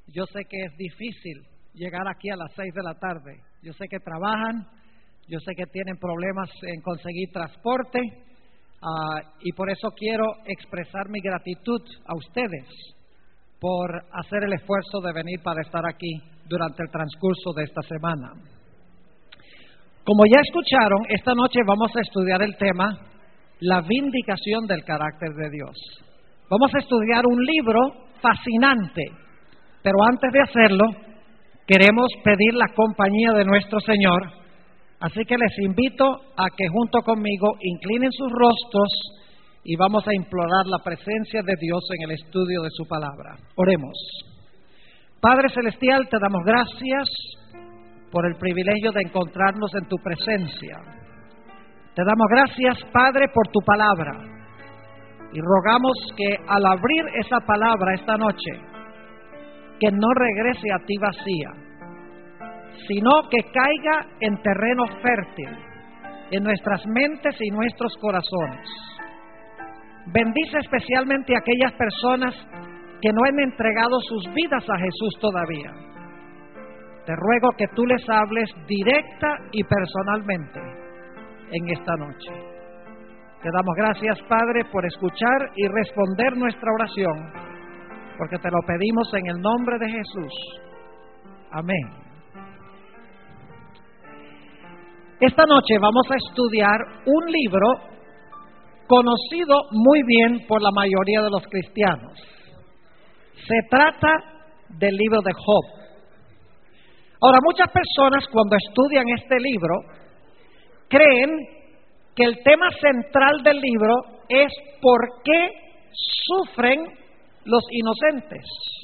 Yo sé que es difícil llegar aquí a las 6 de la tarde. Yo sé que trabajan, yo sé que tienen problemas en conseguir transporte, y por eso quiero expresar mi gratitud a ustedes por hacer el esfuerzo de venir para estar aquí durante el transcurso de esta semana. Como ya escucharon, esta noche vamos a estudiar el tema la vindicación del carácter de Dios. Vamos a estudiar un libro fascinante, pero antes de hacerlo, queremos pedir la compañía de nuestro Señor, así que les invito a que junto conmigo inclinen sus rostros y vamos a implorar la presencia de Dios en el estudio de su palabra. Oremos. Padre Celestial, te damos gracias por el privilegio de encontrarnos en tu presencia. Te damos gracias, Padre, por tu palabra, y rogamos que al abrir esa palabra esta noche, que no regrese a ti vacía, sino que caiga en terreno fértil en nuestras mentes y nuestros corazones. Bendice especialmente a aquellas personas que no han entregado sus vidas a Jesús todavía. Te ruego que tú les hables directa y personalmente en esta noche. Te damos gracias, Padre, por escuchar y responder nuestra oración, porque te lo pedimos en el nombre de Jesús. Amén. Esta noche vamos a estudiar un libro conocido muy bien por la mayoría de los cristianos. Se trata del libro de Job. Ahora, muchas personas cuando estudian este libro creen que el tema central del libro es por qué sufren los inocentes.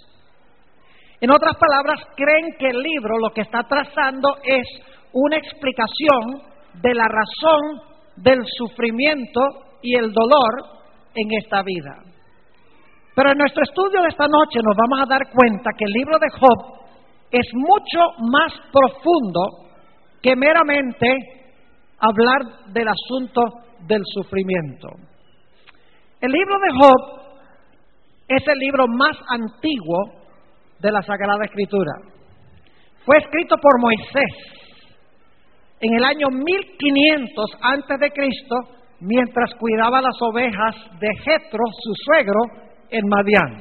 En otras palabras, creen que el libro lo que está trazando es una explicación de la razón del sufrimiento y el dolor en esta vida. Pero en nuestro estudio de esta noche nos vamos a dar cuenta que el libro de Job es mucho más profundo que meramente hablar del asunto del sufrimiento. El libro de Job es el libro más antiguo de la Sagrada Escritura. Fue escrito por Moisés en el año 1500 antes de Cristo, mientras cuidaba las ovejas de Jetro, su suegro, en Madián.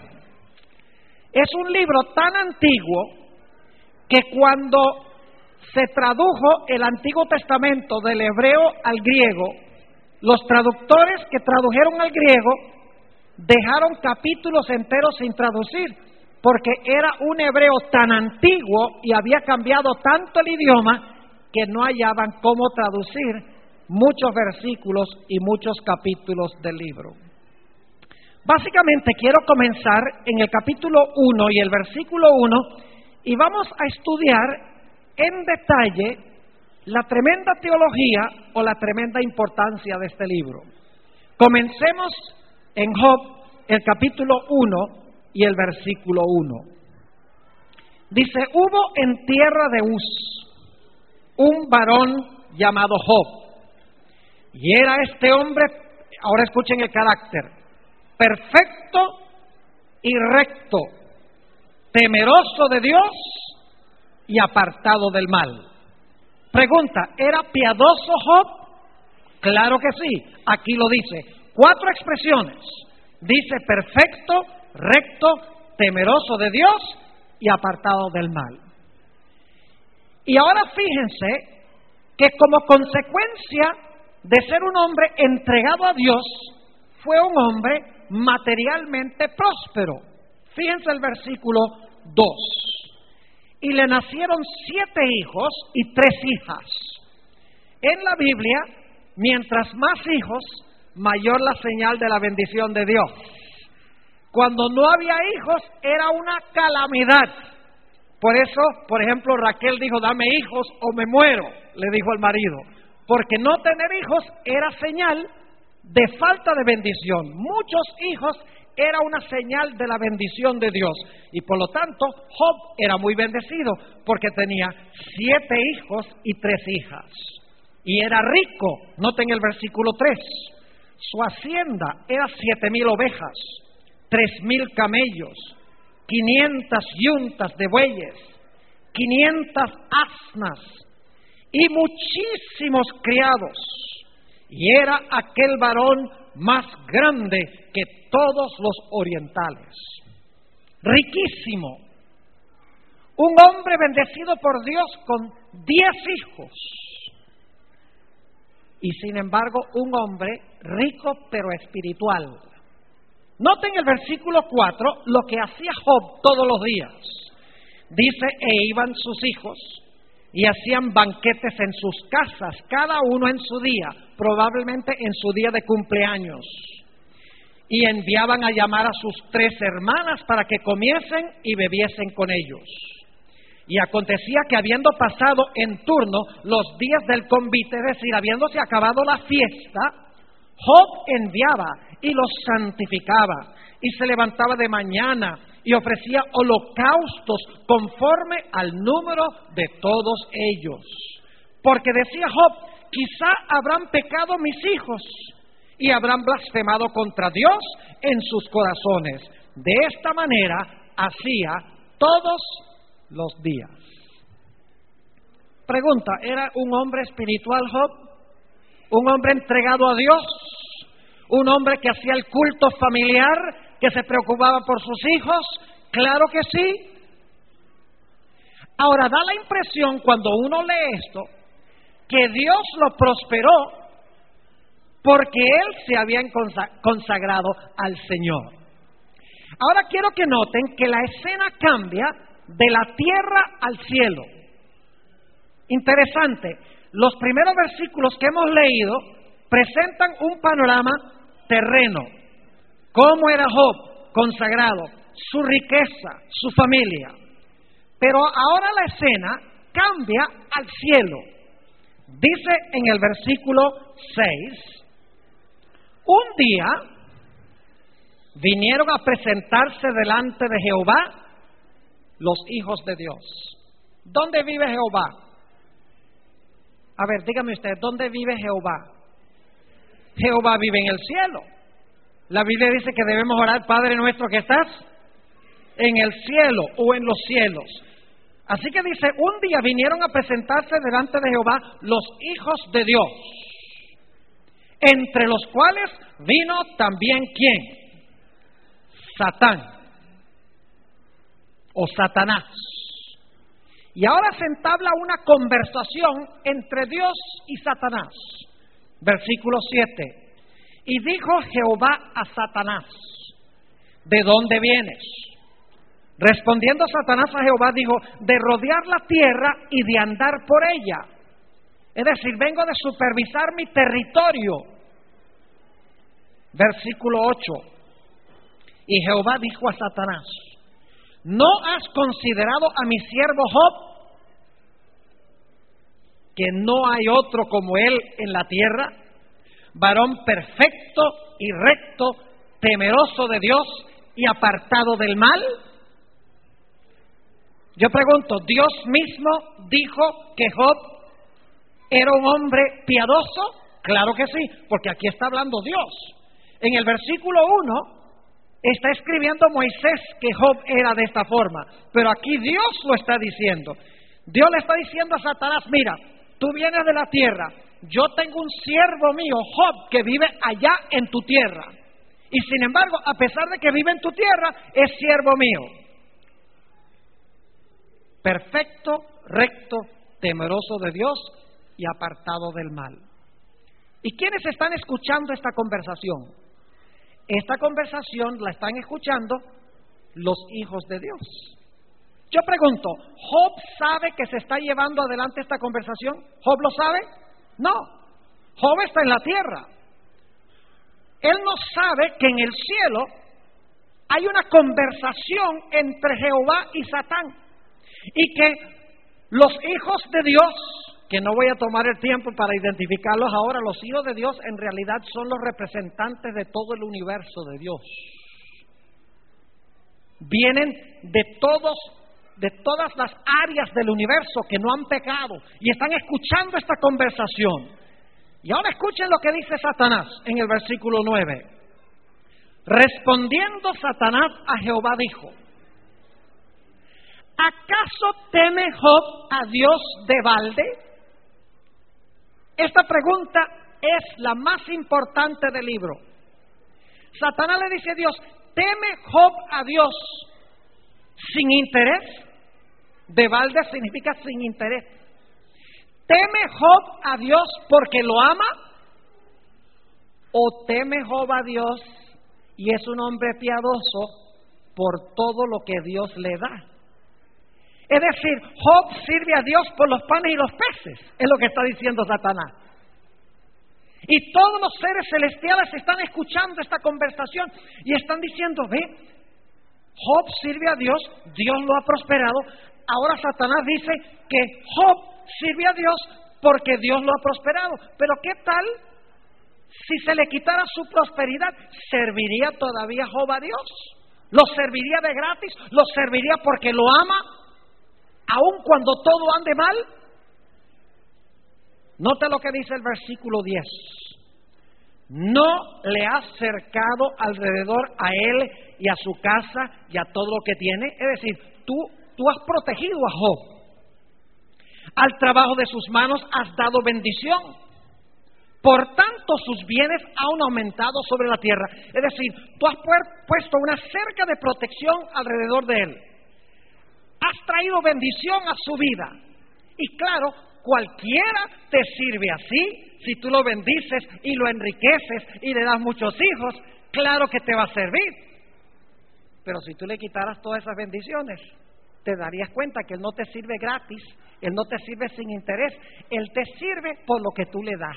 Es un libro tan antiguo que cuando se tradujo el Antiguo Testamento del hebreo al griego, los traductores que tradujeron al griego dejaron capítulos enteros sin traducir, porque era un hebreo tan antiguo y había cambiado tanto el idioma que no hallaban cómo traducir muchos versículos y muchos capítulos del libro. Básicamente quiero comenzar en el capítulo 1 y el versículo 1 y vamos a estudiar en detalle la tremenda teología o la tremenda importancia de este libro. Comencemos en Job, el capítulo 1 y el versículo 1. Dice: hubo en tierra de Uz un varón llamado Job, y era este hombre, ahora escuchen el carácter, perfecto y recto, temeroso de Dios y apartado del mal. Pregunta: ¿era piadoso Job? Claro que sí, aquí lo dice. 4 expresiones. Dice perfecto, recto, temeroso de Dios y apartado del mal. Y ahora fíjense que como consecuencia de ser un hombre entregado a Dios, fue un hombre materialmente próspero. Fíjense el versículo 2. Y le nacieron 7 hijos y 3 hijas. En la Biblia, mientras más hijos, mayor la señal de la bendición de Dios. Cuando no había hijos, era una calamidad. Por eso, por ejemplo, Raquel dijo: dame hijos o me muero, le dijo al marido. Porque no tener hijos era señal de falta de bendición. Muchos hijos era una señal de la bendición de Dios. Y por lo tanto, Job era muy bendecido porque tenía 7 hijos y 3 hijas. Y era rico. Noten el versículo 3. Su hacienda era 7,000 ovejas, 3,000 camellos, 500 yuntas de bueyes, 500 asnas y muchísimos criados. Y era aquel varón más grande que todos los orientales. Riquísimo. Un hombre bendecido por Dios con 10 hijos. Y sin embargo, un hombre rico pero espiritual. Noten el versículo 4, lo que hacía Job todos los días. Dice, e iban sus hijos y hacían banquetes en sus casas, cada uno en su día, probablemente en su día de cumpleaños. Y enviaban a llamar a sus 3 hermanas para que comiesen y bebiesen con ellos. Y acontecía que habiendo pasado en turno los días del convite, es decir, habiéndose acabado la fiesta, Job enviaba y los santificaba, y se levantaba de mañana y ofrecía holocaustos conforme al número de todos ellos. Porque decía Job, quizá habrán pecado mis hijos y habrán blasfemado contra Dios en sus corazones. De esta manera hacía todos los días. Pregunta, ¿era un hombre espiritual Job? ¿Un hombre entregado a Dios? ¿Un hombre que hacía el culto familiar, que se preocupaba por sus hijos? Claro que sí. Ahora, da la impresión cuando uno lee esto, que Dios lo prosperó porque él se había consagrado al Señor. Ahora quiero que noten que la escena cambia de la tierra al cielo. Interesante, los primeros versículos que hemos leído presentan un panorama terreno. ¿Cómo era Job? Consagrado, su riqueza, su familia. Pero ahora la escena cambia al cielo. Dice en el versículo 6, un día vinieron a presentarse delante de Jehová los hijos de Dios. ¿Dónde vive Jehová? A ver, dígame usted, ¿dónde vive Jehová? Jehová vive en el cielo. La Biblia dice que debemos orar, Padre nuestro que estás en el cielo o en los cielos. Así que dice, un día vinieron a presentarse delante de Jehová los hijos de Dios, entre los cuales vino también ¿quién? Satán o Satanás. Y ahora se entabla una conversación entre Dios y Satanás. Versículo 7. Y dijo Jehová a Satanás, ¿de dónde vienes? Respondiendo Satanás a Jehová dijo, de rodear la tierra y de andar por ella. Es decir, vengo de supervisar mi territorio. Versículo 8. Y Jehová dijo a Satanás, ¿no has considerado a mi siervo Job, que no hay otro como él en la tierra, varón perfecto y recto, temeroso de Dios y apartado del mal? Yo pregunto, ¿Dios mismo dijo que Job era un hombre piadoso? Claro que sí, porque aquí está hablando Dios. En el versículo 1 está escribiendo Moisés que Job era de esta forma, pero aquí Dios lo está diciendo. Dios le está diciendo a Satanás, mira, tú vienes de la tierra, yo tengo un siervo mío, Job, que vive allá en tu tierra. Y sin embargo, a pesar de que vive en tu tierra, es siervo mío. Perfecto, recto, temeroso de Dios y apartado del mal. ¿Y quiénes están escuchando esta conversación? Esta conversación la están escuchando los hijos de Dios. Yo pregunto, ¿Job sabe que se está llevando adelante esta conversación? ¿Job lo sabe? No. Job está en la tierra. Él no sabe que en el cielo hay una conversación entre Jehová y Satán. Y que los hijos de Dios, que no voy a tomar el tiempo para identificarlos ahora, los hijos de Dios en realidad son los representantes de todo el universo de Dios. Vienen de todas las áreas del universo que no han pecado y están escuchando esta conversación. Y ahora escuchen lo que dice Satanás en el versículo 9. Respondiendo Satanás a Jehová dijo, ¿Acaso teme Job a Dios de balde? Esta pregunta es la más importante del libro. Satanás le dice a Dios, ¿teme Job a Dios sin interés? De balde significa sin interés. ¿Teme Job a Dios porque lo ama? ¿O teme Job a Dios y es un hombre piadoso por todo lo que Dios le da? Es decir, Job sirve a Dios por los panes y los peces, es lo que está diciendo Satanás. Y todos los seres celestiales están escuchando esta conversación y están diciendo, ve, Job sirve a Dios, Dios lo ha prosperado. Ahora Satanás dice que Job sirve a Dios porque Dios lo ha prosperado. Pero ¿qué tal si se le quitara su prosperidad? ¿Serviría todavía Job a Dios? ¿Lo serviría de gratis? ¿Lo serviría porque lo ama? Aun cuando todo ande mal. Note lo que dice el versículo 10. No le has cercado alrededor a él y a su casa y a todo lo que tiene. Es decir, tú has protegido a Job. Al trabajo de sus manos has dado bendición. Por tanto, sus bienes han aumentado sobre la tierra. Es decir, tú has puesto una cerca de protección alrededor de él. Has traído bendición a su vida. Y claro, cualquiera te sirve así. Si tú lo bendices y lo enriqueces y le das muchos hijos, claro que te va a servir. Pero si tú le quitaras todas esas bendiciones, te darías cuenta que Él no te sirve gratis, Él no te sirve sin interés, Él te sirve por lo que tú le das.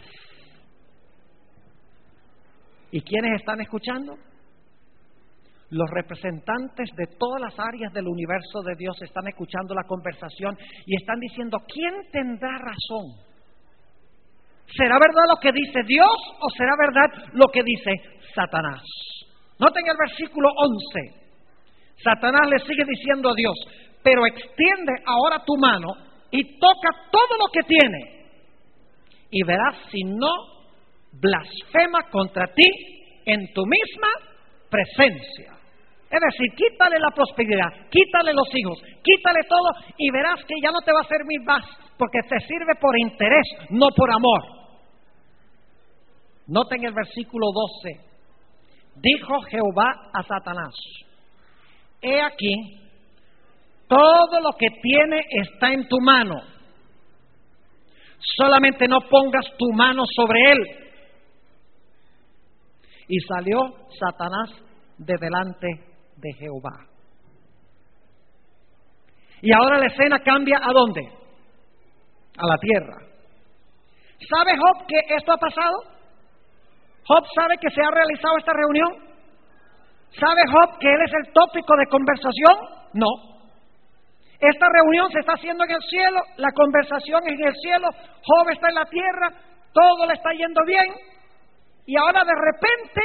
¿Y quiénes están escuchando? Los representantes de todas las áreas del universo de Dios están escuchando la conversación y están diciendo, ¿quién tendrá razón? ¿Será verdad lo que dice Dios o será verdad lo que dice Satanás? Noten el versículo 11. Satanás le sigue diciendo a Dios, pero extiende ahora tu mano y toca todo lo que tiene y verás si no blasfema contra ti en tu misma presencia. Es decir, quítale la prosperidad, quítale los hijos, quítale todo y verás que ya no te va a servir más porque te sirve por interés, no por amor. Noten el versículo 12. Dijo Jehová a Satanás, he aquí, todo lo que tiene está en tu mano, solamente no pongas tu mano sobre él. Y salió Satanás de delante de Jehová. Y ahora la escena cambia ¿a dónde? A la tierra. ¿Sabe Job que esto ha pasado? ¿Job sabe que se ha realizado esta reunión? ¿Sabe Job que él es el tópico de conversación? No. Esta reunión se está haciendo en el cielo, la conversación es en el cielo, Job está en la tierra, todo le está yendo bien, y ahora de repente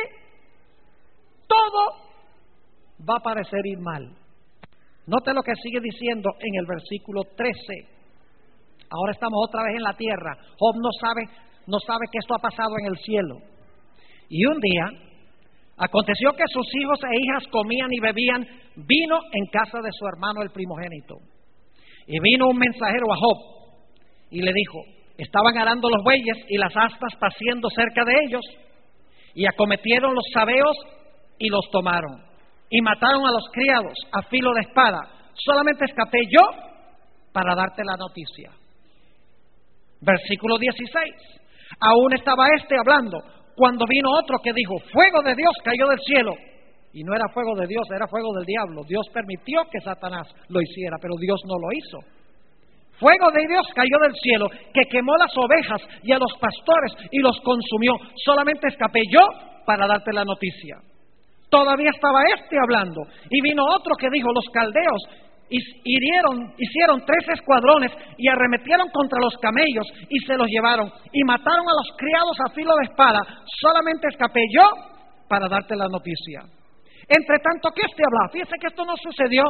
todo va a parecer ir mal. Note lo que sigue diciendo en el versículo 13. Ahora estamos otra vez en la tierra. Job no sabe que esto ha pasado en el cielo. Y un día aconteció que sus hijos e hijas comían y bebían vino en casa de su hermano el primogénito. Y vino un mensajero a Job y le dijo, estaban arando los bueyes y las astas paciendo cerca de ellos, y acometieron los sabeos y los tomaron, y mataron a los criados a filo de espada. Solamente escapé yo para darte la noticia. Versículo 16. Aún estaba hablando, cuando vino otro que dijo, fuego de Dios cayó del cielo. Y no era fuego de Dios, era fuego del diablo. Dios permitió que Satanás lo hiciera, pero Dios no lo hizo. Fuego de Dios cayó del cielo, que quemó las ovejas y a los pastores y los consumió. Solamente escapé yo para darte la noticia. Todavía estaba hablando, y vino otro que dijo, los caldeos hicieron 3 escuadrones y arremetieron contra los camellos y se los llevaron y mataron a los criados a filo de espada. Solamente escapé yo para darte la noticia. Entre tanto que hablaba, fíjese que esto no sucedió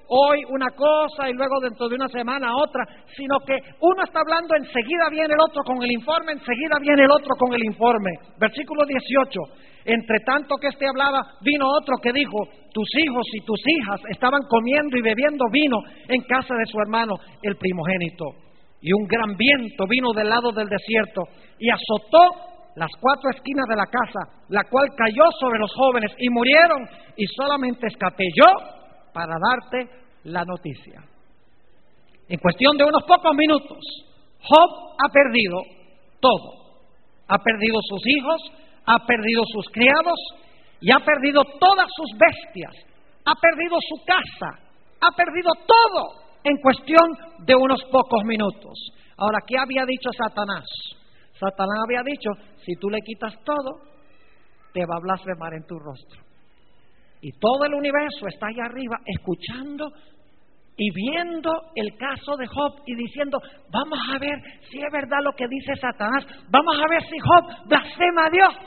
hoy una cosa y luego dentro de una semana otra, sino que uno está hablando, enseguida viene el otro con el informe, enseguida viene el otro con el informe. Versículo 18, entre tanto que éste hablaba, vino otro que dijo, tus hijos y tus hijas estaban comiendo y bebiendo vino en casa de su hermano, el primogénito. Y un gran viento vino del lado del desierto y azotó las 4 esquinas de la casa, la cual cayó sobre los jóvenes y murieron, y solamente escapé yo para darte la noticia. En cuestión de unos pocos minutos, Job ha perdido todo. Ha perdido sus hijos, ha perdido sus criados y ha perdido todas sus bestias. Ha perdido su casa, ha perdido todo en cuestión de unos pocos minutos. Ahora, ¿qué había dicho Satanás? Satanás había dicho, si tú le quitas todo, te va a blasfemar en tu rostro. Y todo el universo está allá arriba escuchando y viendo el caso de Job y diciendo, vamos a ver si es verdad lo que dice Satanás, vamos a ver si Job blasfema a Dios.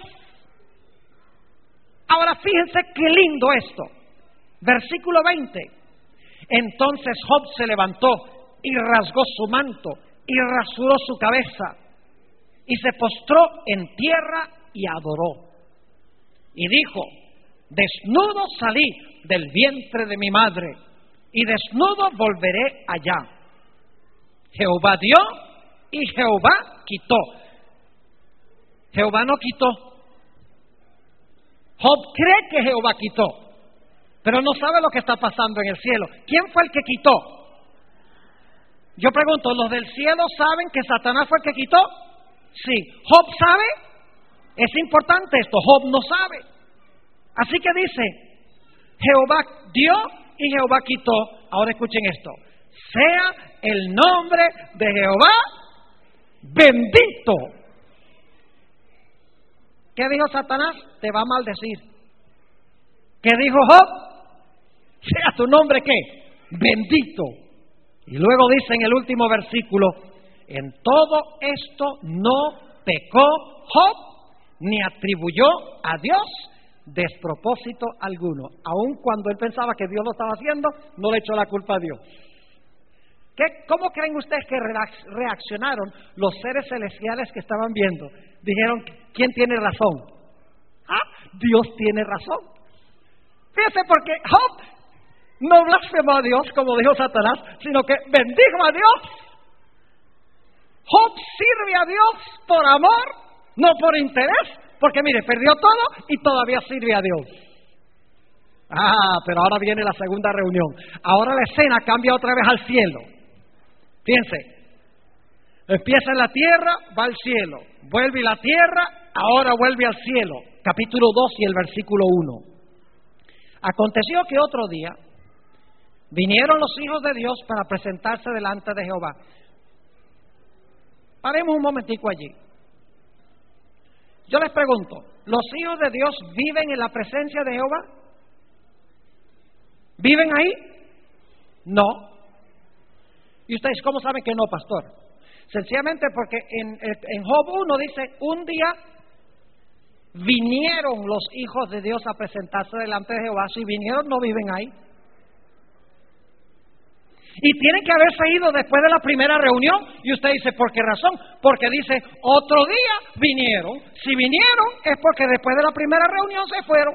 Ahora fíjense qué lindo esto. Versículo 20. Entonces Job se levantó y rasgó su manto y rasuró su cabeza y se postró en tierra y adoró. Y dijo, desnudo salí del vientre de mi madre, y desnudo volveré allá. Jehová dio y Jehová quitó. Jehová no quitó. Job cree que Jehová quitó, pero no sabe lo que está pasando en el cielo. ¿Quién fue el que quitó? Yo pregunto, ¿los del cielo saben que Satanás fue el que quitó? Sí. ¿Job sabe? Es importante esto, Job no sabe. Así que dice, Jehová dio y Jehová quitó. Ahora escuchen esto, sea el nombre de Jehová bendito. ¿Qué dijo Satanás? Te va a maldecir. ¿Qué dijo Job? Sea tu nombre ¿qué? Bendito. Y luego dice en el último versículo, en todo esto no pecó Job, ni atribuyó a Dios despropósito alguno. Aun cuando él pensaba que Dios lo estaba haciendo, no le echó la culpa a Dios. ¿Cómo creen ustedes que reaccionaron los seres celestiales que estaban viendo? Dijeron, ¿quién tiene razón? Dios tiene razón. Fíjense, porque Job no blasfemó a Dios, como dijo Satanás, sino que bendijo a Dios. Job sirve a Dios por amor, no por interés, porque mire, perdió todo y todavía sirve a Dios. Pero ahora viene la segunda reunión. Ahora la escena cambia otra vez al cielo. Fíjense, empieza en la tierra, va al cielo, vuelve a la tierra, ahora vuelve al cielo. Capítulo 2 y el versículo 1. Aconteció que otro día vinieron los hijos de Dios para presentarse delante de Jehová. Paremos un momentico allí. Yo les pregunto, ¿los hijos de Dios viven en la presencia de Jehová? ¿Viven ahí? No. ¿Y ustedes cómo saben que no, pastor? Sencillamente porque en Job 1 dice, un día vinieron los hijos de Dios a presentarse delante de Jehová. Si vinieron, no viven ahí. Y tienen que haberse ido después de la primera reunión. Y usted dice, ¿por qué razón? Porque dice, otro día vinieron. Si vinieron es porque después de la primera reunión se fueron.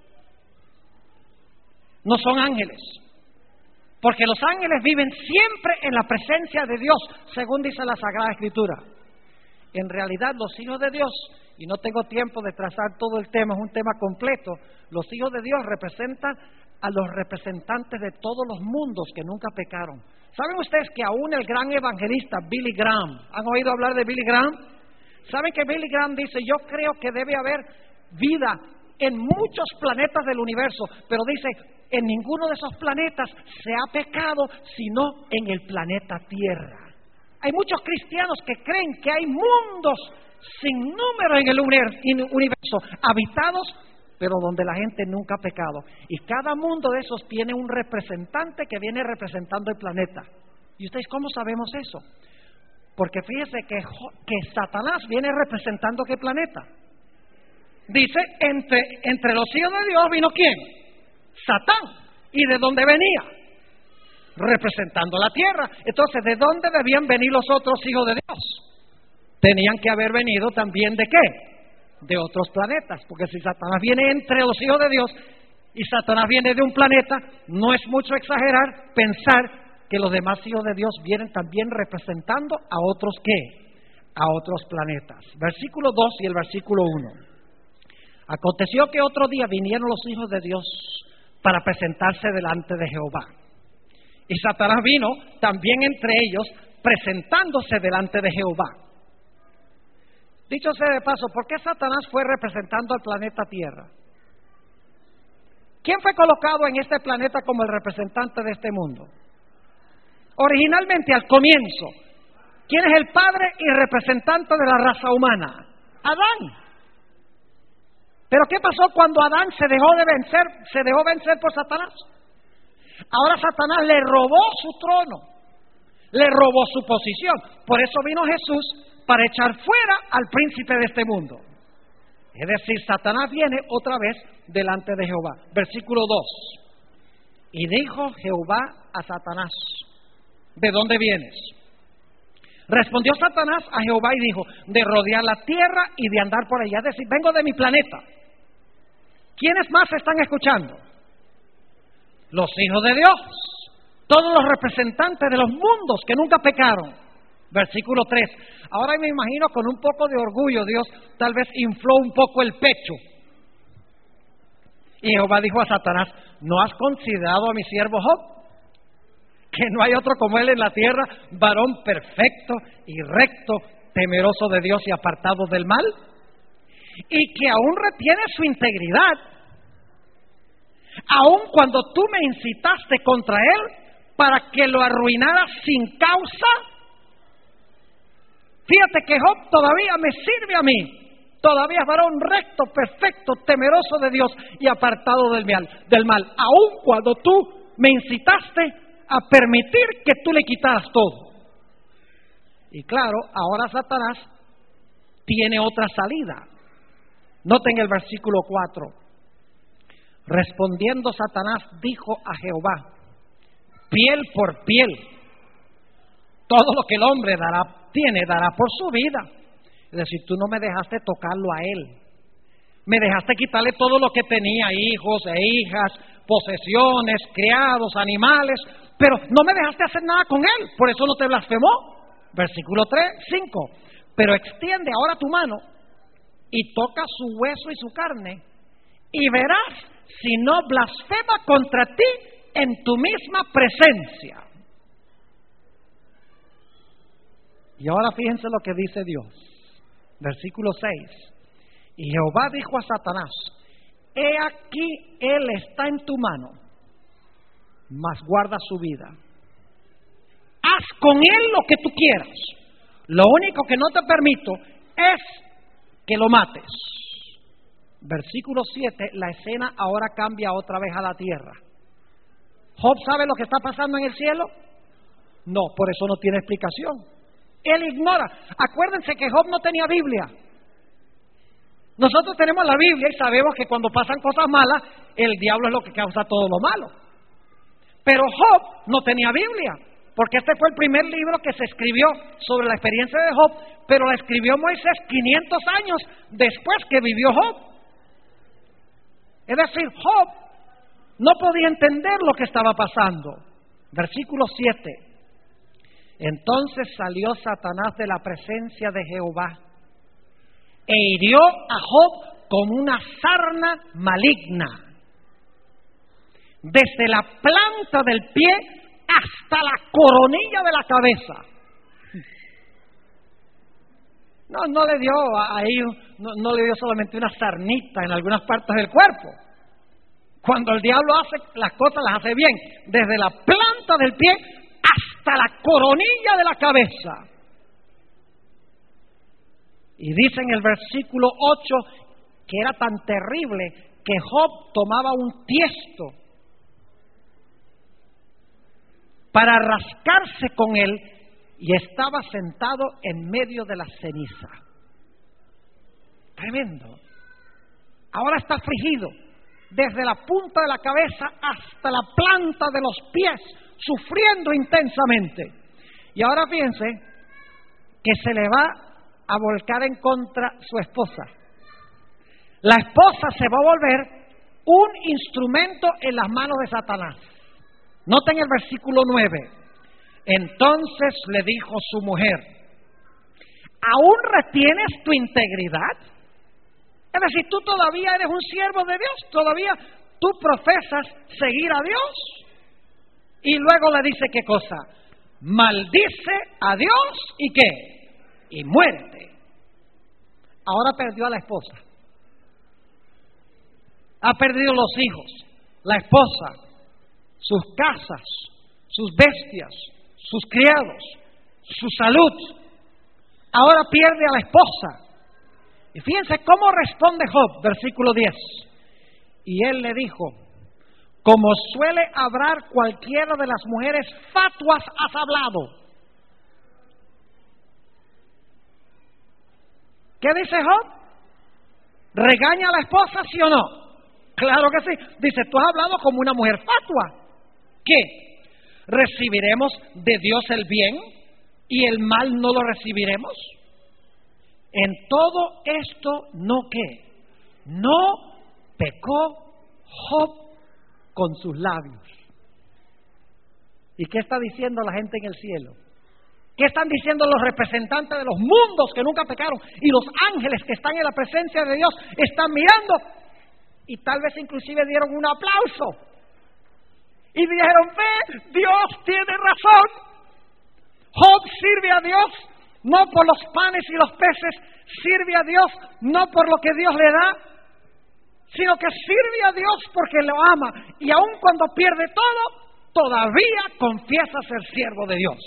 No son ángeles. Porque los ángeles viven siempre en la presencia de Dios, según dice la Sagrada Escritura. En realidad, los hijos de Dios, y no tengo tiempo de trazar todo el tema, es un tema completo, los hijos de Dios representan a los representantes de todos los mundos que nunca pecaron. ¿Saben ustedes que aún el gran evangelista Billy Graham, ¿han oído hablar de Billy Graham? ¿Saben que Billy Graham dice, yo creo que debe haber vida en muchos planetas del universo, pero dice, en ninguno de esos planetas se ha pecado, sino en el planeta Tierra. Hay muchos cristianos que creen que hay mundos sin número en el universo, habitados, pero donde la gente nunca ha pecado. Y cada mundo de esos tiene un representante que viene representando el planeta. ¿Y ustedes cómo sabemos eso? Porque fíjense que Satanás viene representando ¿qué planeta? Dice, entre los hijos de Dios vino ¿quién? Satán. ¿Y de dónde venía? representando la tierra. Entonces, ¿de dónde debían venir los otros hijos de Dios? Tenían que haber venido también ¿de qué? De otros planetas, porque si Satanás viene entre los hijos de Dios y Satanás viene de un planeta, no es mucho exagerar pensar que los demás hijos de Dios vienen también representando a otros ¿qué? A otros planetas. Versículo 2 y el versículo 1. Aconteció que otro día vinieron los hijos de Dios para presentarse delante de Jehová. Y Satanás vino también entre ellos, presentándose delante de Jehová. Dicho sea de paso, ¿por qué Satanás fue representando al planeta Tierra? ¿Quién fue colocado en este planeta como el representante de este mundo? Originalmente, al comienzo, ¿quién es el padre y representante de la raza humana? Adán. Pero ¿qué pasó cuando Adán se dejó vencer por Satanás? Ahora Satanás le robó su trono, le robó su posición. Por eso vino Jesús para echar fuera al príncipe de este mundo. Es decir, Satanás viene otra vez delante de Jehová. Versículo 2. Y dijo Jehová a Satanás, ¿de dónde vienes? Respondió Satanás a Jehová y dijo, de rodear la tierra y de andar por ella. Es decir, vengo de mi planeta. ¿Quiénes más están escuchando? Los hijos de Dios, todos los representantes de los mundos que nunca pecaron. Versículo 3. Ahora me imagino con un poco de orgullo Dios tal vez infló un poco el pecho. Y Jehová dijo a Satanás, ¿no has considerado a mi siervo Job? Que no hay otro como él en la tierra, varón perfecto y recto, temeroso de Dios y apartado del mal, y que aún retiene su integridad, aun cuando tú me incitaste contra él para que lo arruinaras sin causa. Fíjate que Job todavía me sirve a mí, todavía es varón recto, perfecto, temeroso de Dios y apartado del mal, aun cuando tú me incitaste a permitir que tú le quitaras todo. Y claro, ahora Satanás tiene otra salida. Noten el versículo 4. Respondiendo Satanás dijo a Jehová, piel por piel, todo lo que el hombre dará por su vida. Es decir, tú no me dejaste tocarlo a él, me dejaste quitarle todo lo que tenía, hijos e hijas, posesiones, criados, animales, pero no me dejaste hacer nada con él, por eso no te blasfemó. Versículo 5. Pero extiende ahora tu mano y toca su hueso y su carne, y verás si no blasfema contra ti en tu misma presencia. Y ahora fíjense lo que dice Dios. Versículo 6. Y Jehová dijo a Satanás, he aquí él está en tu mano, mas guarda su vida. Haz con él lo que tú quieras. Lo único que no te permito es que lo mates. Versículo 7, la escena ahora cambia otra vez a la tierra. ¿Job sabe lo que está pasando en el cielo? No, por eso no tiene explicación. Él ignora. Acuérdense que Job no tenía Biblia. Nosotros tenemos la Biblia y sabemos que cuando pasan cosas malas, el diablo es lo que causa todo lo malo. Pero Job no tenía Biblia, porque este fue el primer libro que se escribió sobre la experiencia de Job, pero la escribió Moisés 500 años después que vivió Job. Es decir, Job no podía entender lo que estaba pasando. Versículo 7. Entonces salió Satanás de la presencia de Jehová e hirió a Job con una sarna maligna, desde la planta del pie hasta la coronilla de la cabeza. No le dio ahí, no le dio solamente una sarnita en algunas partes del cuerpo. Cuando el diablo hace las cosas, las hace bien, desde la planta del pie hasta la coronilla de la cabeza. Y dice en el versículo 8 que era tan terrible que Job tomaba un tiesto para rascarse con él y estaba sentado en medio de la ceniza. Tremendo. Ahora está afligido desde la punta de la cabeza hasta la planta de los pies sufriendo intensamente. Y ahora fíjense que se le va a volcar en contra su esposa. La esposa se va a volver un instrumento en las manos de Satanás. Noten el versículo 9. Entonces le dijo su mujer: ¿aún retienes tu integridad? Es decir, tú todavía eres un siervo de Dios, todavía tú profesas seguir a Dios. Y luego le dice, ¿qué cosa? Maldice a Dios y ¿qué? Y muérete. Ahora perdió a la esposa. Ha perdido los hijos, la esposa, sus casas, sus bestias, sus criados, su salud. Ahora pierde a la esposa. Y fíjense cómo responde Job, versículo 10. Y él le dijo: como suele hablar cualquiera de las mujeres fatuas has hablado. ¿Qué dice Job? ¿Regaña a la esposa, sí o no? Claro que sí. Dice, tú has hablado como una mujer fatua. ¿Qué? ¿Recibiremos de Dios el bien y el mal no lo recibiremos? En todo esto, ¿no qué? No pecó Job con sus labios. ¿Y qué está diciendo la gente en el cielo? ¿Qué están diciendo los representantes de los mundos que nunca pecaron? Y los ángeles que están en la presencia de Dios están mirando y tal vez inclusive dieron un aplauso. Y dijeron, ve, Dios tiene razón. Job sirve a Dios no por los panes y los peces, sirve a Dios no por lo que Dios le da, sino que sirve a Dios porque lo ama. Y aun cuando pierde todo, todavía confiesa ser siervo de Dios.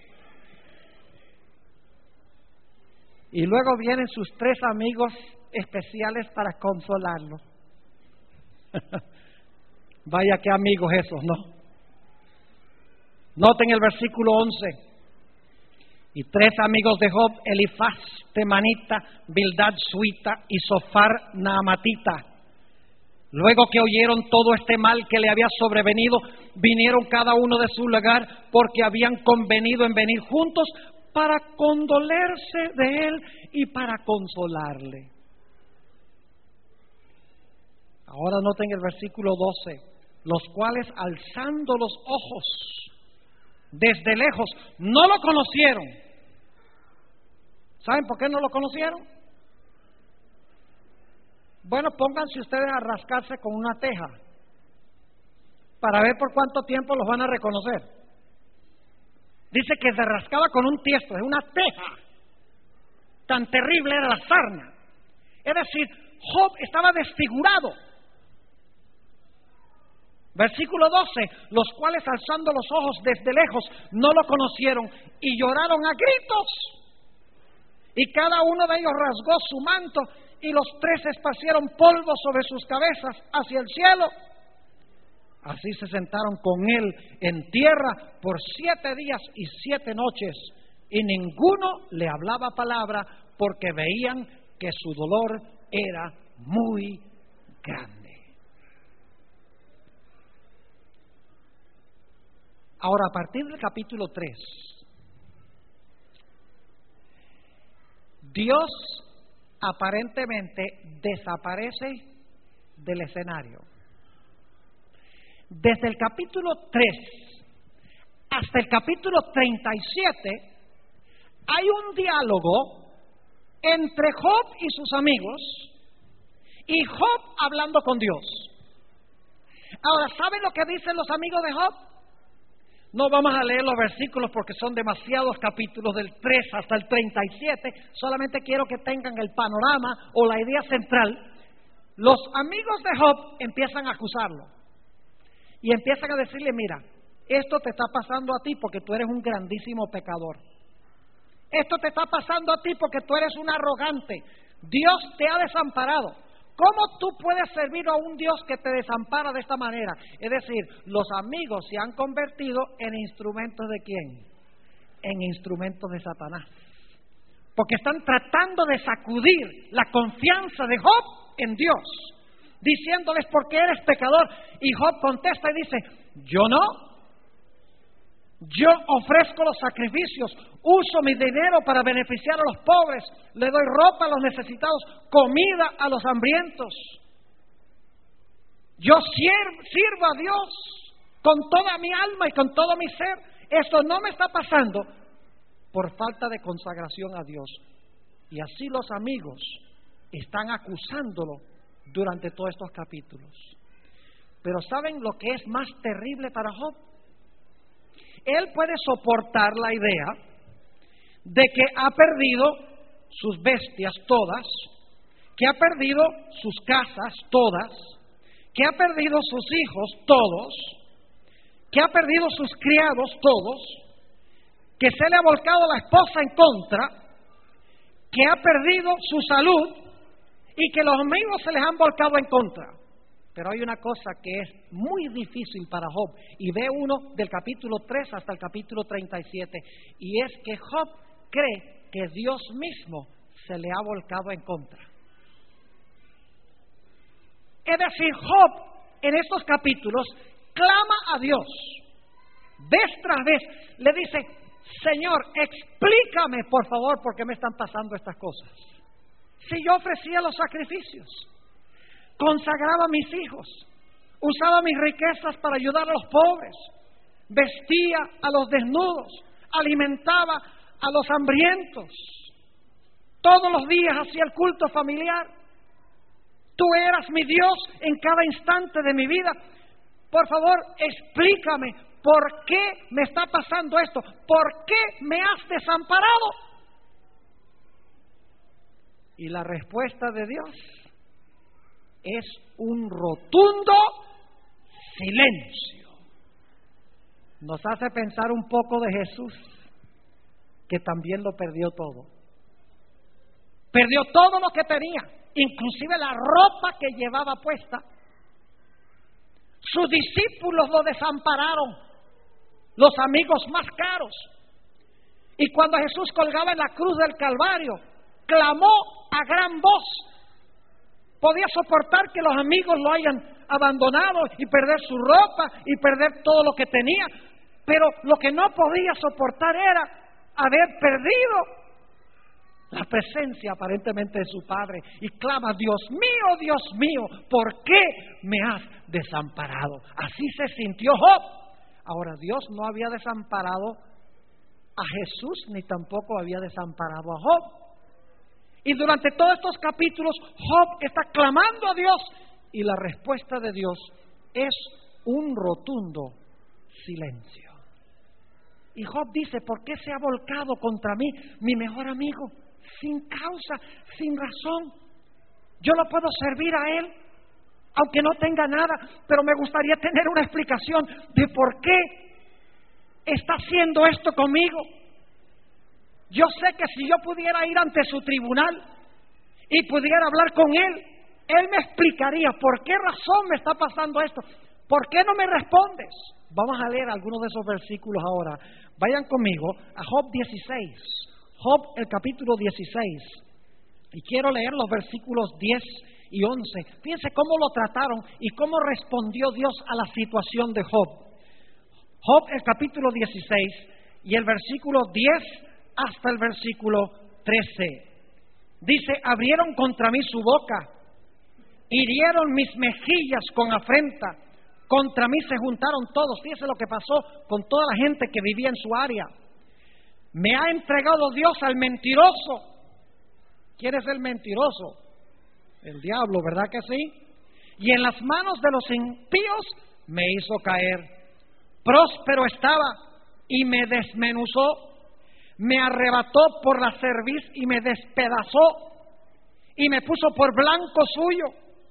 Y luego vienen sus 3 amigos especiales para consolarlo. Vaya que amigos esos, ¿no? Noten el versículo 11. Y 3 amigos de Job, Elifaz, Temanita, Bildad, Suita y Sofar, Naamatita. Luego que oyeron todo este mal que le había sobrevenido, vinieron cada uno de su lugar porque habían convenido en venir juntos para condolerse de él y para consolarle. Ahora noten el versículo 12, los cuales alzando los ojos desde lejos no lo conocieron. ¿Saben por qué no lo conocieron? Bueno, pónganse ustedes a rascarse con una teja para ver por cuánto tiempo los van a reconocer. Dice que se rascaba con un tiesto, es una teja. Tan terrible era la sarna. Es decir, Job estaba desfigurado. Versículo 12, los cuales alzando los ojos desde lejos no lo conocieron y lloraron a gritos. Y cada uno de ellos rasgó su manto y los 3 esparcieron polvo sobre sus cabezas hacia el cielo. Así se sentaron con él en tierra por 7 días y 7 noches, y ninguno le hablaba palabra porque veían que su dolor era muy grande. Ahora, a partir del capítulo 3, Dios aparentemente desaparece del escenario. Desde el capítulo 3 hasta el capítulo 37 hay un diálogo entre Job y sus amigos y Job hablando con Dios. Ahora, ¿saben lo que dicen los amigos de Job? No vamos a leer los versículos porque son demasiados capítulos del 3 hasta el 37. Solamente quiero que tengan el panorama o la idea central. Los amigos de Job empiezan a acusarlo y empiezan a decirle, mira, esto te está pasando a ti porque tú eres un grandísimo pecador. Esto te está pasando a ti porque tú eres un arrogante. Dios te ha desamparado. ¿Cómo tú puedes servir a un Dios que te desampara de esta manera? Es decir, los amigos se han convertido en instrumentos ¿de quién? En instrumentos de Satanás. Porque están tratando de sacudir la confianza de Job en Dios, diciéndoles por qué eres pecador. Y Job contesta y dice, yo no. Yo ofrezco los sacrificios, uso mi dinero para beneficiar a los pobres, le doy ropa a los necesitados, comida a los hambrientos. Yo sirvo a Dios con toda mi alma y con todo mi ser. Esto no me está pasando por falta de consagración a Dios. Y así los amigos están acusándolo durante todos estos capítulos. Pero ¿saben lo que es más terrible para Job? Él puede soportar la idea de que ha perdido sus bestias todas, que ha perdido sus casas todas, que ha perdido sus hijos todos, que ha perdido sus criados todos, que se le ha volcado la esposa en contra, que ha perdido su salud y que los amigos se les han volcado en contra. Pero hay una cosa que es muy difícil para Job, y ve uno del capítulo 3 hasta el capítulo 37, y es que Job cree que Dios mismo se le ha volcado en contra. Es decir, Job en estos capítulos clama a Dios, vez tras vez, le dice: Señor, explícame por favor por qué me están pasando estas cosas. Si yo ofrecía los sacrificios, consagraba a mis hijos, usaba mis riquezas para ayudar a los pobres, vestía a los desnudos, alimentaba a los hambrientos, todos los días hacía el culto familiar. Tú eras mi Dios en cada instante de mi vida. Por favor, explícame por qué me está pasando esto, por qué me has desamparado. Y la respuesta de Dios es un rotundo silencio. Nos hace pensar un poco de Jesús, que también lo perdió todo. Perdió todo lo que tenía, inclusive la ropa que llevaba puesta. Sus discípulos lo desampararon, los amigos más caros. Y cuando Jesús colgaba en la cruz del Calvario, clamó a gran voz. Podía soportar que los amigos lo hayan abandonado y perder su ropa y perder todo lo que tenía, pero lo que no podía soportar era haber perdido la presencia aparentemente de su Padre, y clama: Dios mío, ¿por qué me has desamparado? Así se sintió Job. Ahora, Dios no había desamparado a Jesús, ni tampoco había desamparado a Job. Y durante todos estos capítulos, Job está clamando a Dios, y la respuesta de Dios es un rotundo silencio. Y Job dice: ¿por qué se ha volcado contra mí mi mejor amigo? Sin causa, sin razón. Yo no puedo servir a él, aunque no tenga nada, pero me gustaría tener una explicación de por qué está haciendo esto conmigo. Yo sé que si yo pudiera ir ante su tribunal y pudiera hablar con él, él me explicaría por qué razón me está pasando esto. ¿Por qué no me respondes? Vamos a leer algunos de esos versículos ahora. Vayan conmigo a Job 16. Job, el capítulo 16. Y quiero leer los versículos 10 y 11. Fíjense cómo lo trataron y cómo respondió Dios a la situación de Job. Job, el capítulo 16 y el versículo 10 hasta el versículo 13. Dice: abrieron contra mí su boca, hirieron mis mejillas con afrenta, contra mí se juntaron todos. Fíjense lo que pasó con toda la gente que vivía en su área. Me ha entregado Dios al mentiroso. ¿Quién es el mentiroso? El diablo, ¿verdad que sí? Y en las manos de los impíos me hizo caer. Próspero estaba y me desmenuzó. Me arrebató por la cerviz y me despedazó, y me puso por blanco suyo.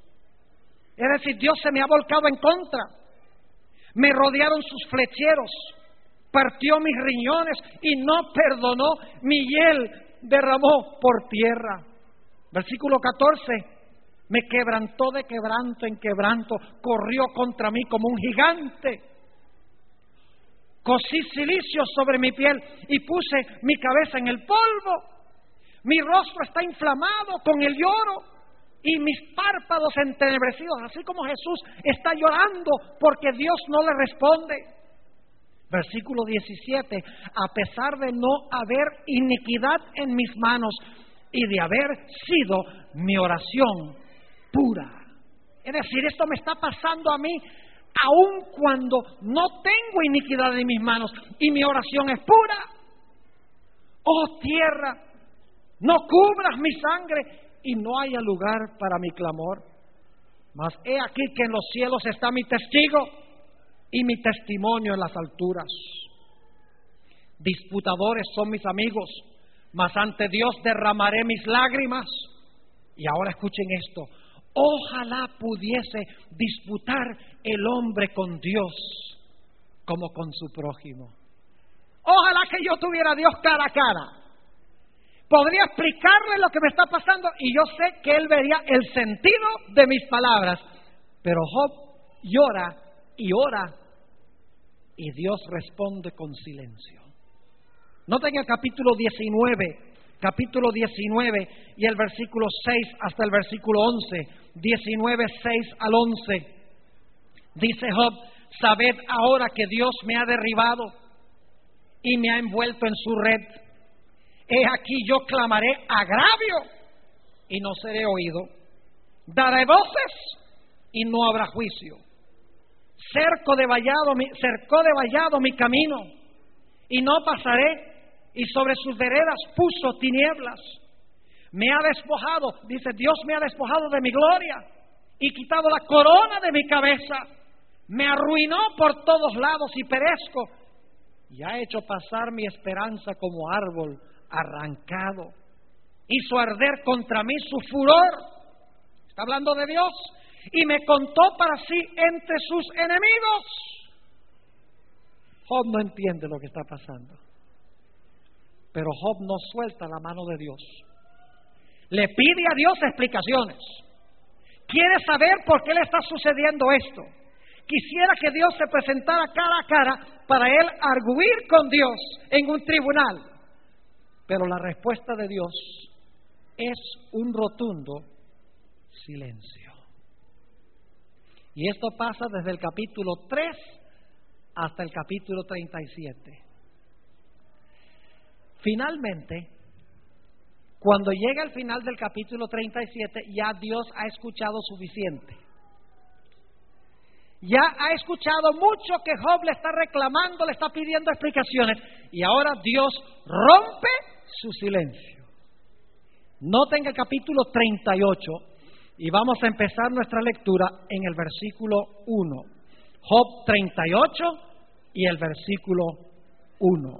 Es decir, Dios se me ha volcado en contra. Me rodearon sus flecheros, partió mis riñones y no perdonó, mi hiel derramó por tierra. Versículo 14: me quebrantó de quebranto en quebranto, corrió contra mí como un gigante. Cosí cilicio sobre mi piel y puse mi cabeza en el polvo. Mi rostro está inflamado con el lloro y mis párpados entenebrecidos, así como Jesús está llorando porque Dios no le responde. Versículo 17, a pesar de no haber iniquidad en mis manos y de haber sido mi oración pura. Es decir, esto me está pasando a mí aun cuando no tengo iniquidad en mis manos y mi oración es pura. Oh tierra, no cubras mi sangre y no haya lugar para mi clamor. Mas he aquí que en los cielos está mi testigo y mi testimonio en las alturas. Disputadores son mis amigos, mas ante Dios derramaré mis lágrimas. Y ahora escuchen esto: ojalá pudiese disputar el hombre con Dios como con su prójimo. Ojalá que yo tuviera a Dios cara a cara. Podría explicarle lo que me está pasando y yo sé que Él vería el sentido de mis palabras. Pero Job llora y ora y Dios responde con silencio. Noten el capítulo 19 y el versículo 6 hasta el versículo 11, 19, 6 al 11. Dice Job: sabed ahora que Dios me ha derribado y me ha envuelto en su red. He aquí yo clamaré agravio y no seré oído. Daré voces y no habrá juicio. Cercó de vallado mi camino y no pasaré, y sobre sus veredas puso tinieblas. Me ha despojado, dice Dios, me ha despojado de mi gloria y quitado la corona de mi cabeza. Me arruinó por todos lados y perezco, y ha hecho pasar mi esperanza como árbol arrancado. Hizo arder contra mí su furor. Está hablando de Dios. Y me contó para sí entre sus enemigos. Job no entiende lo que está pasando, pero Job no suelta la mano de Dios. Le pide a Dios explicaciones. Quiere saber por qué le está sucediendo esto. Quisiera que Dios se presentara cara a cara para él arguir con Dios en un tribunal. Pero la respuesta de Dios es un rotundo silencio. Y esto pasa desde el capítulo 3 hasta el capítulo 37. Finalmente, cuando llega al final del capítulo 37, ya Dios ha escuchado suficiente. Ya ha escuchado mucho que Job le está reclamando, le está pidiendo explicaciones, y ahora Dios rompe su silencio. Noten el capítulo 38 y vamos a empezar nuestra lectura en el versículo 1. Job 38 y el versículo 1.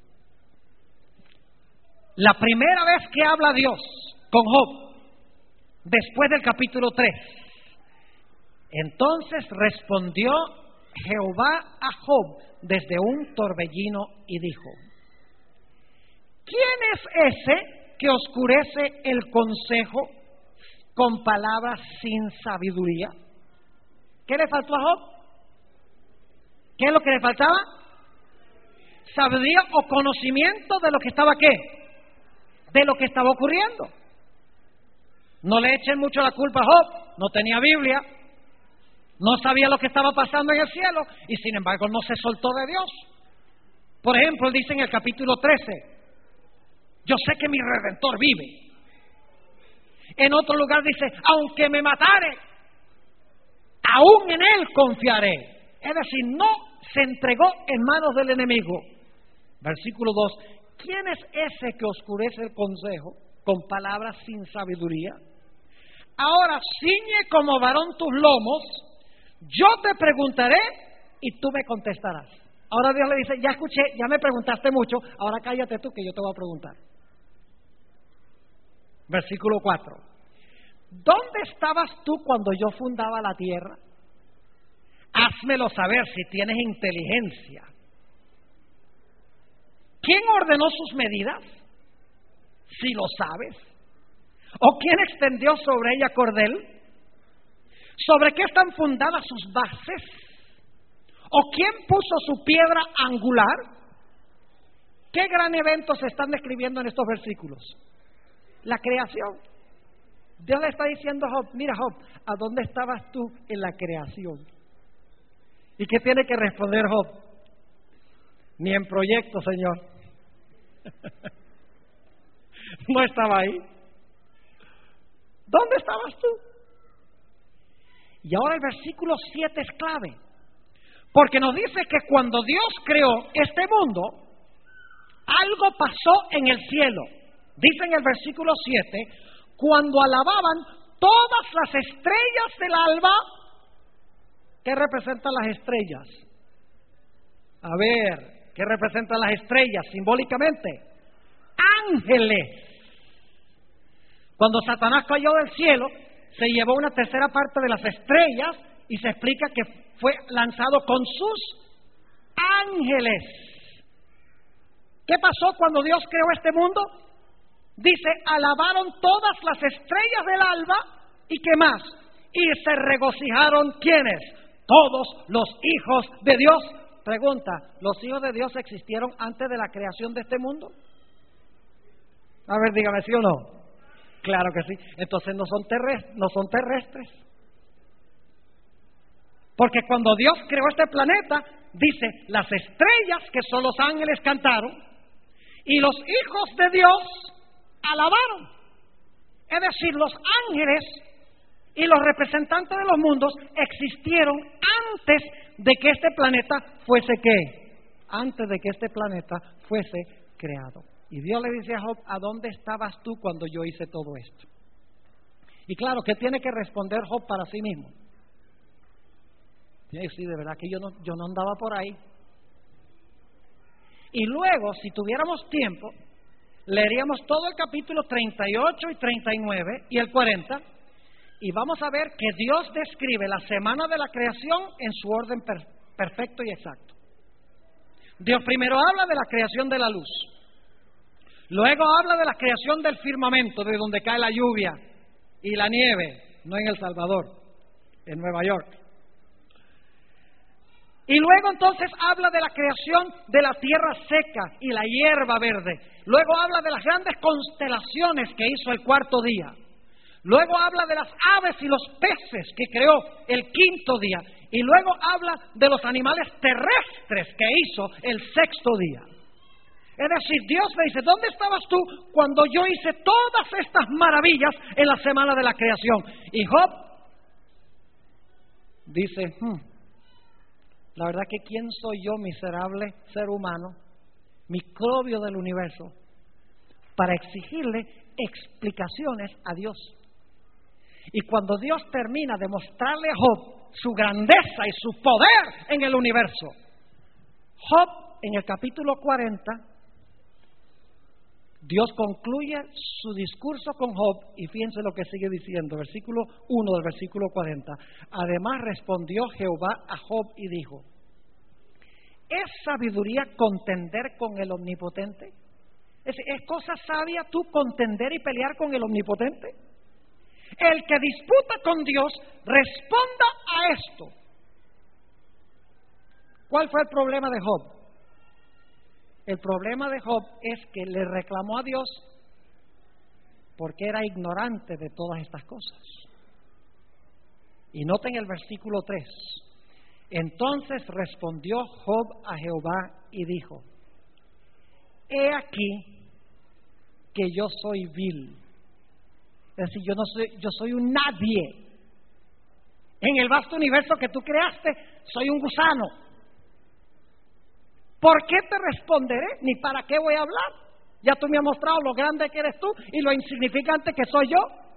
La primera vez que habla Dios con Job, después del capítulo 3. Entonces respondió Jehová a Job desde un torbellino y dijo: ¿quién es ese que oscurece el consejo con palabras sin sabiduría? ¿Qué le faltó a Job? ¿Qué es lo que le faltaba? Sabiduría o conocimiento de lo que estaba ¿qué? De lo que estaba ocurriendo. No le echen mucho la culpa a Job, no tenía Biblia, no sabía lo que estaba pasando en el cielo y sin embargo no se soltó de Dios. Por ejemplo, él dice en el capítulo 13: yo sé que mi Redentor vive. En otro lugar dice: aunque me matare, aún en él confiaré. Es decir, no se entregó en manos del enemigo. Versículo 2: ¿quién es ese que oscurece el consejo con palabras sin sabiduría? Ahora ciñe como varón tus lomos, yo te preguntaré y tú me contestarás. Ahora Dios le dice: ya escuché, ya me preguntaste mucho, ahora cállate tú que yo te voy a preguntar. Versículo 4: ¿dónde estabas tú cuando yo fundaba la tierra? Házmelo saber si tienes inteligencia. ¿Quién ordenó sus medidas? Si lo sabes. ¿O quién extendió sobre ella cordel? ¿Sobre qué están fundadas sus bases? ¿O quién puso su piedra angular? ¿Qué gran evento se están describiendo en estos versículos? La creación. Dios le está diciendo a Job: mira Job, ¿a dónde estabas tú en la creación? ¿Y qué tiene que responder Job? Ni en proyecto, Señor. No estaba ahí. ¿Dónde estabas tú? Y ahora el versículo 7 es clave, porque nos dice que cuando Dios creó este mundo, algo pasó en el cielo. Dice en el versículo 7, cuando alababan todas las estrellas del alba. ¿Qué representan las estrellas? A ver, ¿qué representan las estrellas simbólicamente? Ángeles. Cuando Satanás cayó del cielo, se llevó una tercera parte de las estrellas y se explica que fue lanzado con sus ángeles. ¿Qué pasó cuando Dios creó este mundo? Dice, alabaron todas las estrellas del alba y ¿qué más? Y se regocijaron ¿quiénes? Todos los hijos de Dios. Pregunta, ¿los hijos de Dios existieron antes de la creación de este mundo? A ver, dígame, ¿sí o no? Claro que sí. Entonces no son terrestres. Porque cuando Dios creó este planeta, dice, las estrellas, que son los ángeles, cantaron, y los hijos de Dios alabaron. Es decir, los ángeles y los representantes de los mundos existieron antes de que este planeta fuese ¿qué? Antes de que este planeta fuese creado. Y Dios le dice a Job, ¿a dónde estabas tú cuando yo hice todo esto? Y claro, ¿qué tiene que responder Job para sí mismo? Tiene que decir, de verdad que yo no andaba por ahí. Y luego, si tuviéramos tiempo, leeríamos todo el capítulo 38 y 39 y el 40, y vamos a ver que Dios describe la semana de la creación en su orden perfecto y exacto. Dios primero habla de la creación de la luz. Luego habla de la creación del firmamento, de donde cae la lluvia y la nieve, no en El Salvador, en Nueva York. Y luego entonces habla de la creación de la tierra seca y la hierba verde. Luego habla de las grandes constelaciones que hizo el cuarto día. Luego habla de las aves y los peces que creó el quinto día. Y luego habla de los animales terrestres que hizo el sexto día. Es decir, Dios le dice, ¿dónde estabas tú cuando yo hice todas estas maravillas en la semana de la creación? Y Job dice, la verdad que ¿quién soy yo, miserable ser humano, microbio del universo, para exigirle explicaciones a Dios? Y cuando Dios termina de mostrarle a Job su grandeza y su poder en el universo, Job en el capítulo 40, Dios concluye su discurso con Job y fíjense lo que sigue diciendo, versículo 1 del versículo 40. Además respondió Jehová a Job y dijo, ¿es sabiduría contender con el omnipotente? ¿Es cosa sabia tú contender y pelear con el omnipotente? El que disputa con Dios, responda a esto. ¿Cuál fue el problema de Job? El problema de Job es que le reclamó a Dios porque era ignorante de todas estas cosas. Y noten el versículo 3. Entonces respondió Job a Jehová y dijo, he aquí que yo soy vil. Es decir, yo soy un nadie. En el vasto universo que tú creaste, soy un gusano. ¿Por qué te responderé? Ni para qué voy a hablar. Ya tú me has mostrado lo grande que eres tú y lo insignificante que soy yo.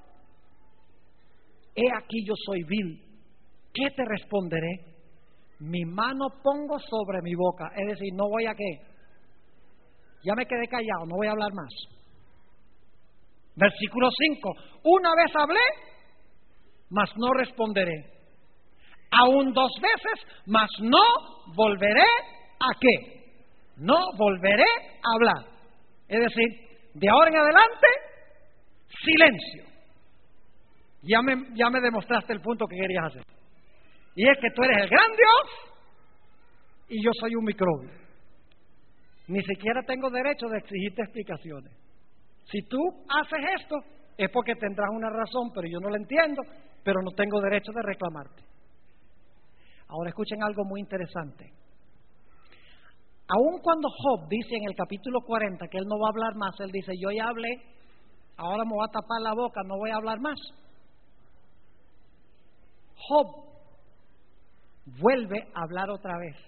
He aquí yo soy vil. ¿Qué te responderé? Mi mano pongo sobre mi boca. Es decir, no voy a qué. Ya me quedé callado, no voy a hablar más. Versículo 5. Una vez hablé, mas no responderé. Aún 2 veces, mas no volveré a qué. No volveré a hablar. Es decir, de ahora en adelante, silencio. Ya me demostraste el punto que querías hacer. Y es que tú eres el gran Dios y yo soy un microbio. Ni siquiera tengo derecho de exigirte explicaciones. Si tú haces esto, es porque tendrás una razón, pero yo no la entiendo, pero no tengo derecho de reclamarte. Ahora escuchen algo muy interesante. Aun cuando Job dice en el capítulo 40 que él no va a hablar más, él dice, yo ya hablé, ahora me voy a tapar la boca, no voy a hablar más. Job vuelve a hablar otra vez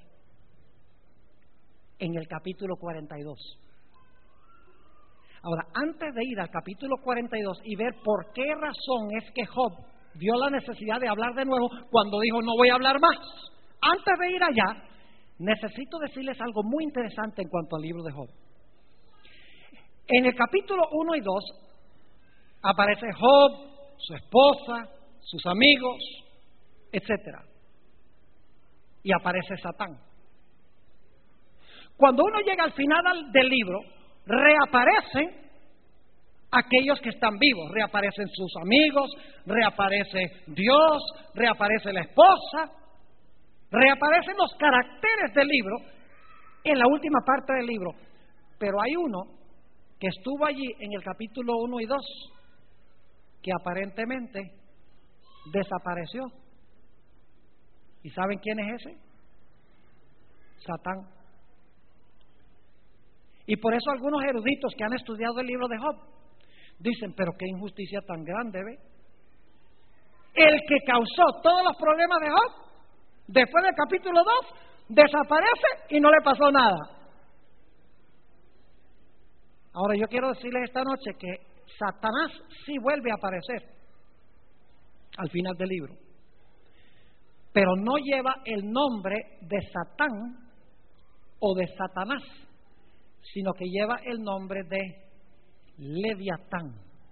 en el capítulo 42. Ahora, antes de ir al capítulo 42 y ver por qué razón es que Job vio la necesidad de hablar de nuevo cuando dijo no voy a hablar más, antes de ir allá, necesito decirles algo muy interesante en cuanto al libro de Job. En el capítulo 1 y 2 aparece Job, su esposa, sus amigos, etcétera. Y aparece Satán. Cuando uno llega al final del libro, reaparecen aquellos que están vivos, reaparecen sus amigos, reaparece Dios, reaparece la esposa, reaparecen los caracteres del libro en la última parte del libro. Pero hay uno que estuvo allí en el capítulo 1 y 2 que aparentemente desapareció. ¿Y saben quién es ese? Satán. Y por eso algunos eruditos que han estudiado el libro de Job dicen, pero qué injusticia tan grande, ¿ve? El que causó todos los problemas de Job, después del capítulo 2, desaparece y no le pasó nada. Ahora yo quiero decirles esta noche que Satanás sí vuelve a aparecer al final del libro, pero no lleva el nombre de Satán o de Satanás, sino que lleva el nombre de Leviatán.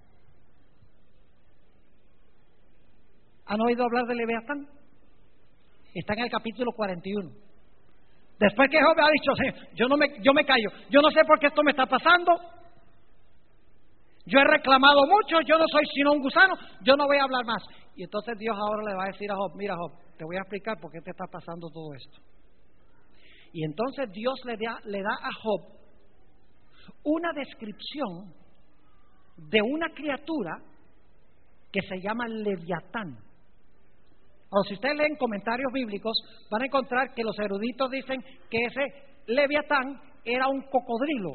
¿Han oído hablar de Leviatán? Está en el capítulo 41. Después que Job ha dicho, yo me callo, yo no sé por qué esto me está pasando, yo he reclamado mucho, yo no soy sino un gusano, yo no voy a hablar más. Y entonces Dios ahora le va a decir a Job, mira Job, te voy a explicar por qué te está pasando todo esto. Y entonces Dios le da a Job una descripción de una criatura que se llama Leviatán. Ahora, si ustedes leen comentarios bíblicos, van a encontrar que los eruditos dicen que ese Leviatán era un cocodrilo.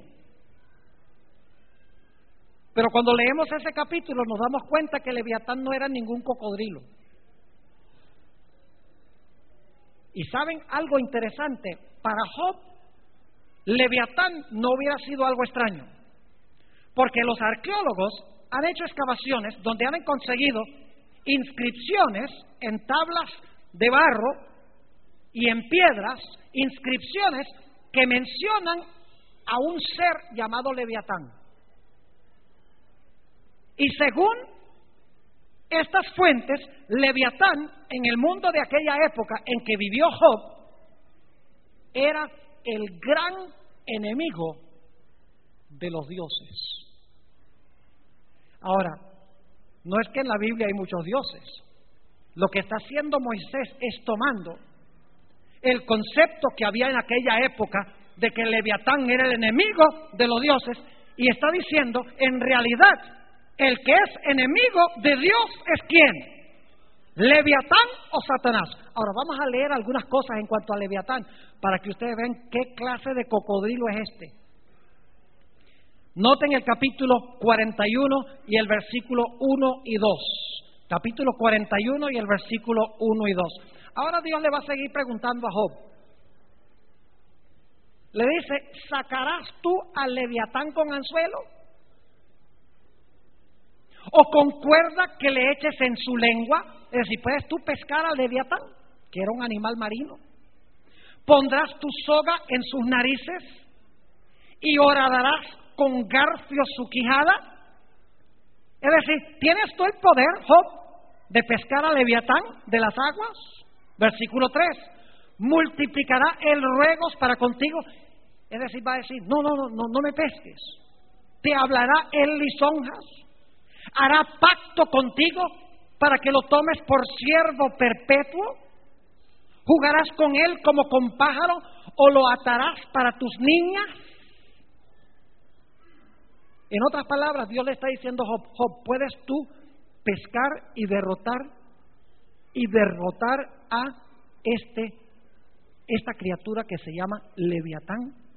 Pero cuando leemos ese capítulo nos damos cuenta que Leviatán no era ningún cocodrilo. Y saben algo interesante, para Job, Leviatán no hubiera sido algo extraño, porque los arqueólogos han hecho excavaciones donde han conseguido inscripciones en tablas de barro y en piedras, inscripciones que mencionan a un ser llamado Leviatán. Y según estas fuentes, Leviatán, en el mundo de aquella época en que vivió Job, era el gran enemigo de los dioses. Ahora, no es que en la Biblia hay muchos dioses. Lo que está haciendo Moisés es tomando el concepto que había en aquella época de que Leviatán era el enemigo de los dioses y está diciendo, en realidad, el que es enemigo de Dios es ¿quién? ¿Leviatán o Satanás? Ahora vamos a leer algunas cosas en cuanto a Leviatán para que ustedes vean qué clase de cocodrilo es este. Noten el capítulo 41 y el versículo 1 y 2. Capítulo 41 y el versículo 1 y 2. Ahora Dios le va a seguir preguntando a Job. Le dice, ¿sacarás tú al Leviatán con anzuelo? ¿O con cuerda que le eches en su lengua? Es decir, ¿puedes tú pescar al Leviatán, que era un animal marino? ¿Pondrás tu soga en sus narices y horadarás con garfio su quijada? Es decir, ¿tienes tú el poder, Job, de pescar al Leviatán de las aguas? Versículo 3, multiplicará el ruegos para contigo. Es decir, va a decir, no me pesques. Te hablará en lisonjas, hará pacto contigo para que lo tomes por siervo perpetuo. ¿Jugarás con él como con pájaro o lo atarás para tus niñas? En otras palabras, Dios le está diciendo a Job, Job, ¿puedes tú pescar y derrotar a esta criatura que se llama Leviatán?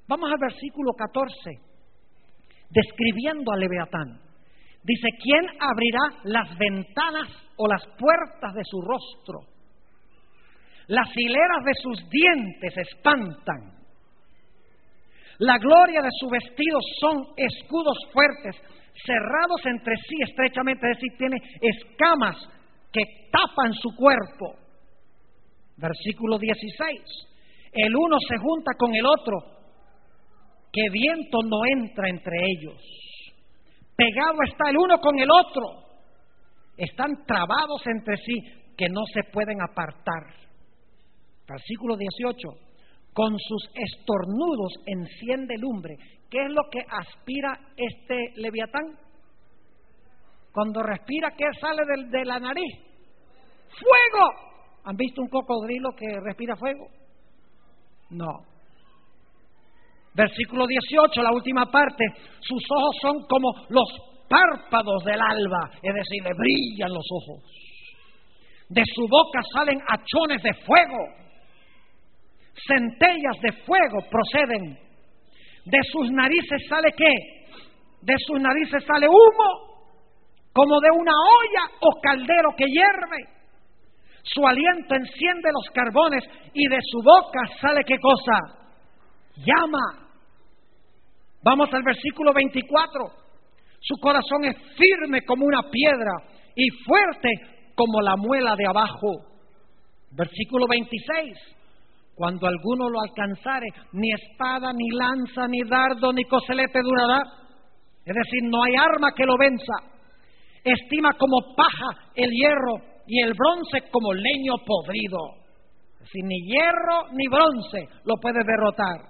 Vamos al versículo 14, describiendo a Leviatán. Dice, ¿quién abrirá las ventanas o las puertas de su rostro? Las hileras de sus dientes espantan. La gloria de su vestido son escudos fuertes, cerrados entre sí estrechamente, es decir, tiene escamas que tapan su cuerpo. Versículo 16, el uno se junta con el otro, que viento no entra entre ellos. Pegado está el uno con el otro, están trabados entre sí, que no se pueden apartar. Versículo 18, con sus estornudos enciende lumbre. ¿Qué es lo que aspira este Leviatán? Cuando respira, ¿qué sale de la nariz? ¡Fuego! ¿Han visto un cocodrilo que respira fuego? No. Versículo 18, la última parte. Sus ojos son como los párpados del alba, es decir, le brillan los ojos. De su boca salen hachones de fuego. Centellas de fuego proceden. De sus narices sale ¿qué? De sus narices sale humo, como de una olla o caldero que hierve. Su aliento enciende los carbones y de su boca sale ¿qué cosa? Llama. Vamos al versículo 24. Su corazón es firme como una piedra y fuerte como la muela de abajo. Versículo 26. Cuando alguno lo alcanzare, ni espada, ni lanza, ni dardo, ni coselete durará. Es decir, no hay arma que lo venza. Estima como paja el hierro y el bronce como leño podrido. Es decir, ni hierro ni bronce lo puede derrotar.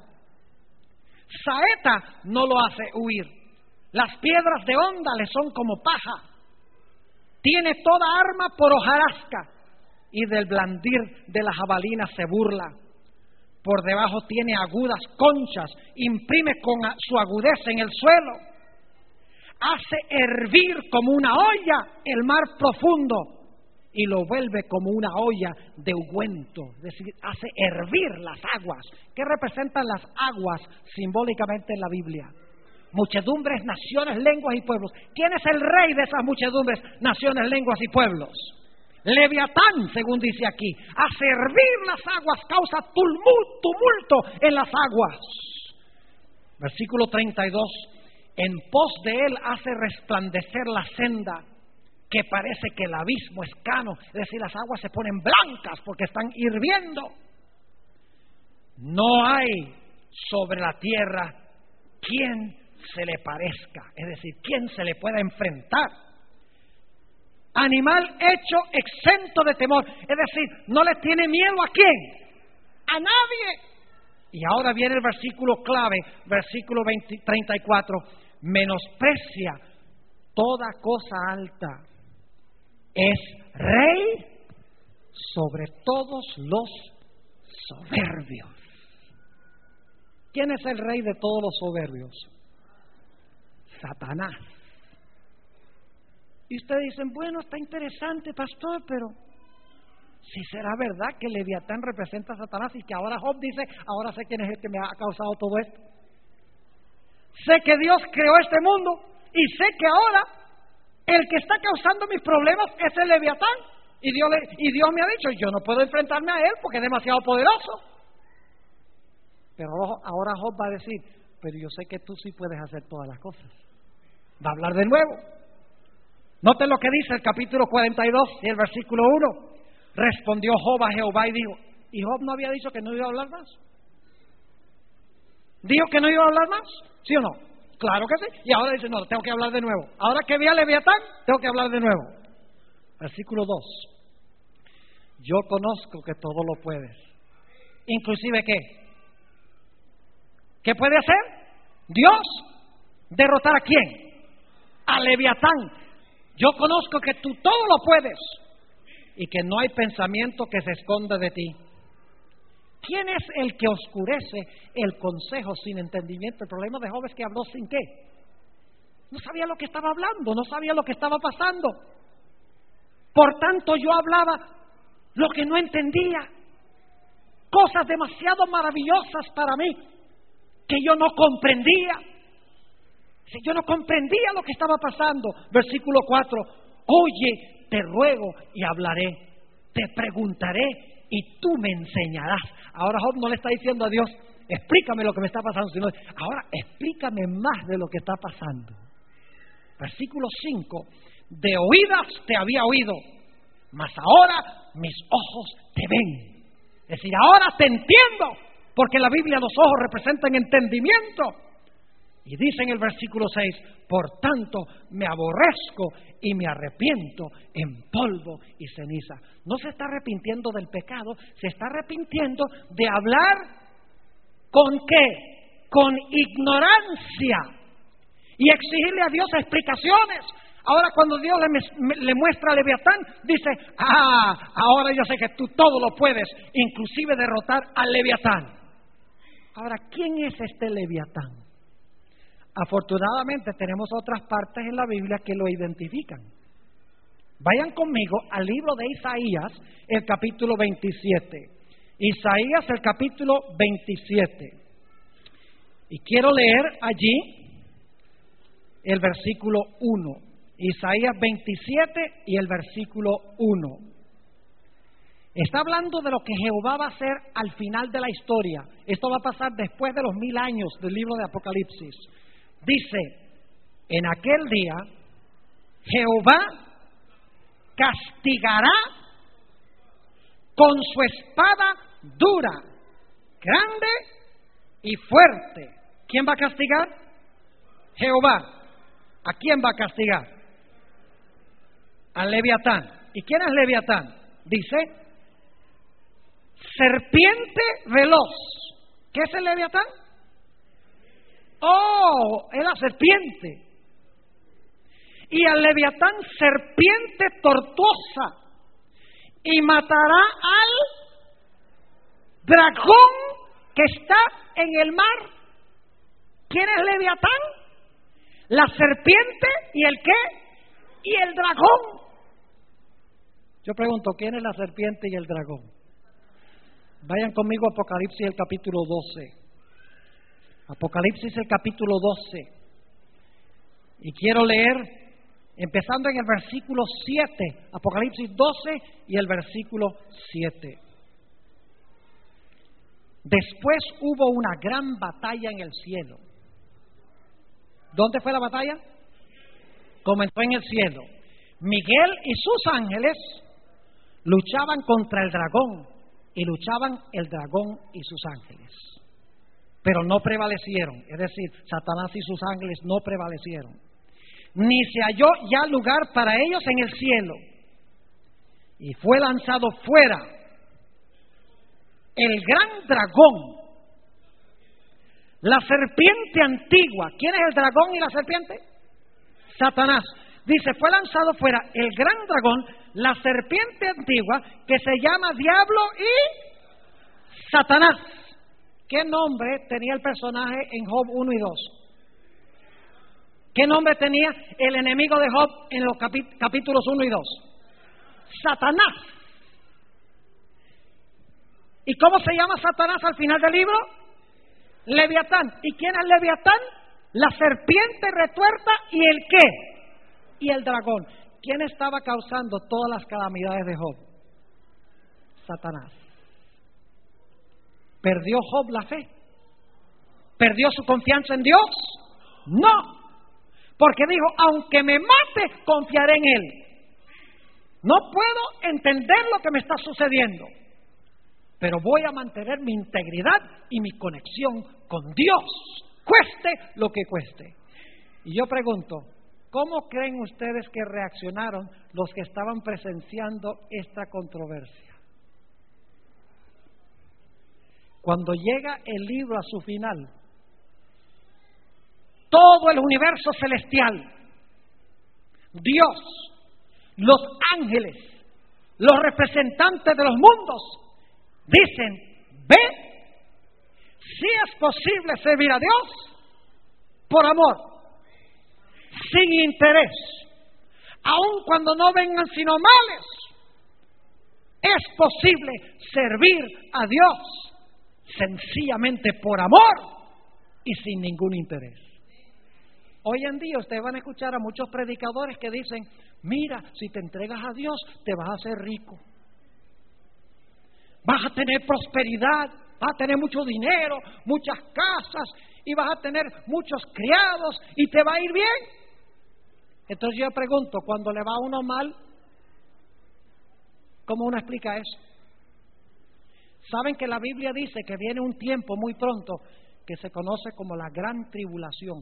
Saeta no lo hace huir. Las piedras de onda le son como paja. Tiene toda arma por hojarasca y del blandir de la jabalina se burla. Por debajo tiene agudas conchas, imprime con su agudeza en el suelo. Hace hervir como una olla el mar profundo y lo vuelve como una olla de ungüento. Es decir, hace hervir las aguas. ¿Qué representan las aguas simbólicamente en la Biblia? Muchedumbres, naciones, lenguas y pueblos. ¿Quién es el rey de esas muchedumbres, naciones, lenguas y pueblos? Leviatán, según dice aquí, hace hervir las aguas, causa tumulto en las aguas. Versículo 32, en pos de él hace resplandecer la senda, que parece que el abismo es cano, es decir, las aguas se ponen blancas porque están hirviendo. No hay sobre la tierra quien se le parezca, es decir, quien se le pueda enfrentar. Animal hecho exento de temor, es decir, no le tiene miedo ¿a quién? A nadie. Y ahora viene el versículo clave, versículo 34, menosprecia toda cosa alta, es rey sobre todos los soberbios. ¿Quién es el rey de todos los soberbios? Satanás. Y ustedes dicen, bueno, está interesante, pastor, pero si será verdad que Leviatán representa a Satanás y que ahora Job dice, ahora sé quién es el que me ha causado todo esto. Sé que Dios creó este mundo y sé que ahora el que está causando mis problemas es el Leviatán. Y Dios me ha dicho, yo no puedo enfrentarme a él porque es demasiado poderoso. Pero ahora Job va a decir, pero yo sé que tú sí puedes hacer todas las cosas. Va a hablar de nuevo. Noten lo que dice el capítulo 42 y el versículo 1. Respondió Job a Jehová y dijo, ¿y Job no había dicho que no iba a hablar más? ¿Dijo que no iba a hablar más? ¿Sí o no? Claro que sí. Y ahora dice, no, tengo que hablar de nuevo. Ahora que vi a Leviatán, tengo que hablar de nuevo. Versículo 2. Yo conozco que todo lo puedes. Inclusive, ¿qué? ¿Qué puede hacer? Dios. ¿Derrotar a quién? A Leviatán. Yo conozco que tú todo lo puedes y que no hay pensamiento que se esconda de ti. ¿Quién es el que oscurece el consejo sin entendimiento? El problema de Job es que habló sin qué. No sabía lo que estaba hablando, no sabía lo que estaba pasando. Por tanto, yo hablaba lo que no entendía. Cosas demasiado maravillosas para mí. que yo no comprendía. Si yo no comprendía lo que estaba pasando. Versículo 4, oye, te ruego y hablaré, te preguntaré y tú me enseñarás. Ahora Job no le está diciendo a Dios, explícame lo que me está pasando, sino ahora explícame más de lo que está pasando. Versículo 5, de oídas te había oído, mas ahora mis ojos te ven. Es decir, ahora te entiendo, porque en la Biblia los ojos representan entendimiento. Y dice en el versículo 6, por tanto me aborrezco y me arrepiento en polvo y ceniza. No se está arrepintiendo del pecado, se está arrepintiendo de hablar ¿con qué? Con ignorancia y exigirle a Dios explicaciones. Ahora cuando Dios le muestra a Leviatán, dice, ahora yo sé que tú todo lo puedes, inclusive derrotar al Leviatán. Ahora, ¿quién es este Leviatán? Afortunadamente tenemos otras partes en la Biblia que lo identifican. Vayan conmigo al libro de Isaías, el capítulo 27. Isaías, el capítulo 27. Y quiero leer allí el versículo 1. Isaías 27 y el versículo 1. Está hablando de lo que Jehová va a hacer al final de la historia. Esto va a pasar después de los 1000 años del libro de Apocalipsis. Dice, en aquel día Jehová castigará con su espada dura, grande y fuerte. ¿Quién va a castigar? Jehová. ¿A quién va a castigar? Al Leviatán. ¿Y quién es Leviatán? Dice, serpiente veloz. ¿Qué es el Leviatán? Oh, es la serpiente. Y al Leviatán serpiente tortuosa. Y matará al dragón que está en el mar. ¿Quién es Leviatán? La serpiente y el ¿qué? Y el dragón. Yo pregunto, ¿quién es la serpiente y el dragón? Vayan conmigo a Apocalipsis el capítulo 12. Apocalipsis el capítulo 12. Y quiero leer, empezando en el versículo 7, Apocalipsis 12 y el versículo 7. Después hubo una gran batalla en el cielo. ¿Dónde fue la batalla? Comenzó en el cielo. Miguel y sus ángeles luchaban contra el dragón, y luchaban el dragón y sus ángeles. Pero no prevalecieron, es decir, Satanás y sus ángeles no prevalecieron. Ni se halló ya lugar para ellos en el cielo. Y fue lanzado fuera el gran dragón, la serpiente antigua. ¿Quién es el dragón y la serpiente? Satanás. Dice, fue lanzado fuera el gran dragón, la serpiente antigua, que se llama Diablo y Satanás. ¿Qué nombre tenía el personaje en Job 1 y 2? ¿Qué nombre tenía el enemigo de Job en los capítulos 1 y 2? Satanás. ¿Y cómo se llama Satanás al final del libro? Leviatán. ¿Y quién es Leviatán? La serpiente retuerta y el ¿qué? Y el dragón. ¿Quién estaba causando todas las calamidades de Job? Satanás. ¿Perdió Job la fe? ¿Perdió su confianza en Dios? No. Porque dijo, aunque me mate, confiaré en Él. No puedo entender lo que me está sucediendo, pero voy a mantener mi integridad y mi conexión con Dios, cueste lo que cueste. Y yo pregunto, ¿cómo creen ustedes que reaccionaron los que estaban presenciando esta controversia? Cuando llega el libro a su final, todo el universo celestial, Dios, los ángeles, los representantes de los mundos, dicen, ve, si es posible servir a Dios por amor, sin interés, aun cuando no vengan sino males, es posible servir a Dios sencillamente por amor. y sin ningún interés. Hoy en día ustedes van a escuchar a muchos predicadores que dicen, mira, si te entregas a Dios, te vas a hacer rico. Vas a tener prosperidad, vas a tener mucho dinero, muchas casas, y vas a tener muchos criados, y te va a ir bien. Entonces yo pregunto, cuando le va a uno mal, ¿cómo uno explica eso? Saben que la Biblia dice que viene un tiempo muy pronto que se conoce como la gran tribulación.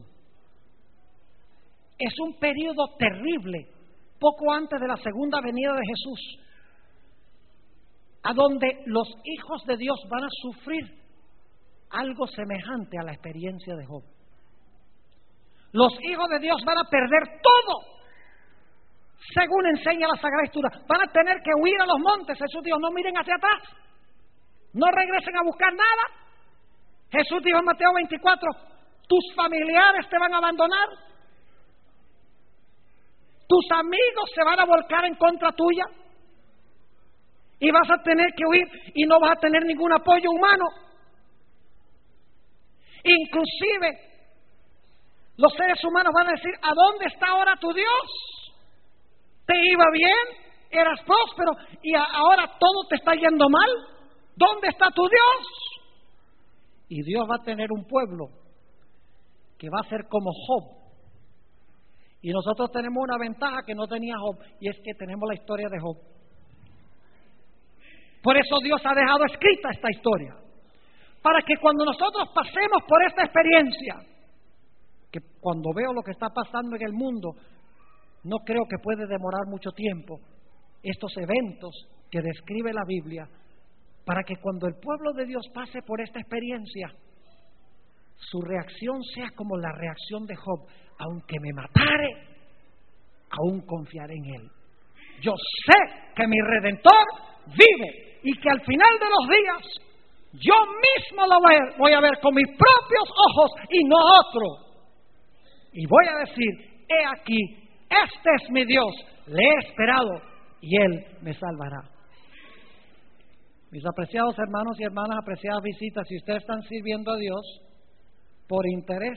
Es un periodo terrible, poco antes de la segunda venida de Jesús, a donde los hijos de Dios van a sufrir algo semejante a la experiencia de Job. Los hijos de Dios van a perder todo, según enseña la Sagrada Escritura. Van a tener que huir a los montes. Jesús dijo, no miren hacia atrás, no regresen a buscar nada. Jesús dijo en Mateo 24, tus familiares te van a abandonar, tus amigos se van a volcar en contra tuya, y vas a tener que huir y no vas a tener ningún apoyo humano. Inclusive los seres humanos van a decir, ¿a dónde está ahora tu Dios? Te iba bien, eras próspero, y ahora todo te está yendo mal. ¿Dónde está tu Dios? Y Dios va a tener un pueblo que va a ser como Job. Y nosotros tenemos una ventaja que no tenía Job, y es que tenemos la historia de Job. Por eso Dios ha dejado escrita esta historia, para que cuando nosotros pasemos por esta experiencia, que cuando veo lo que está pasando en el mundo, no creo que puede demorar mucho tiempo, estos eventos que describe la Biblia, para que cuando el pueblo de Dios pase por esta experiencia, su reacción sea como la reacción de Job: aunque me matare, aún confiaré en Él. Yo sé que mi Redentor vive y que al final de los días yo mismo lo voy a ver con mis propios ojos y no otro. Y voy a decir, he aquí, este es mi Dios, le he esperado y Él me salvará. Mis apreciados hermanos y hermanas, apreciadas visitas, si ustedes están sirviendo a Dios por interés,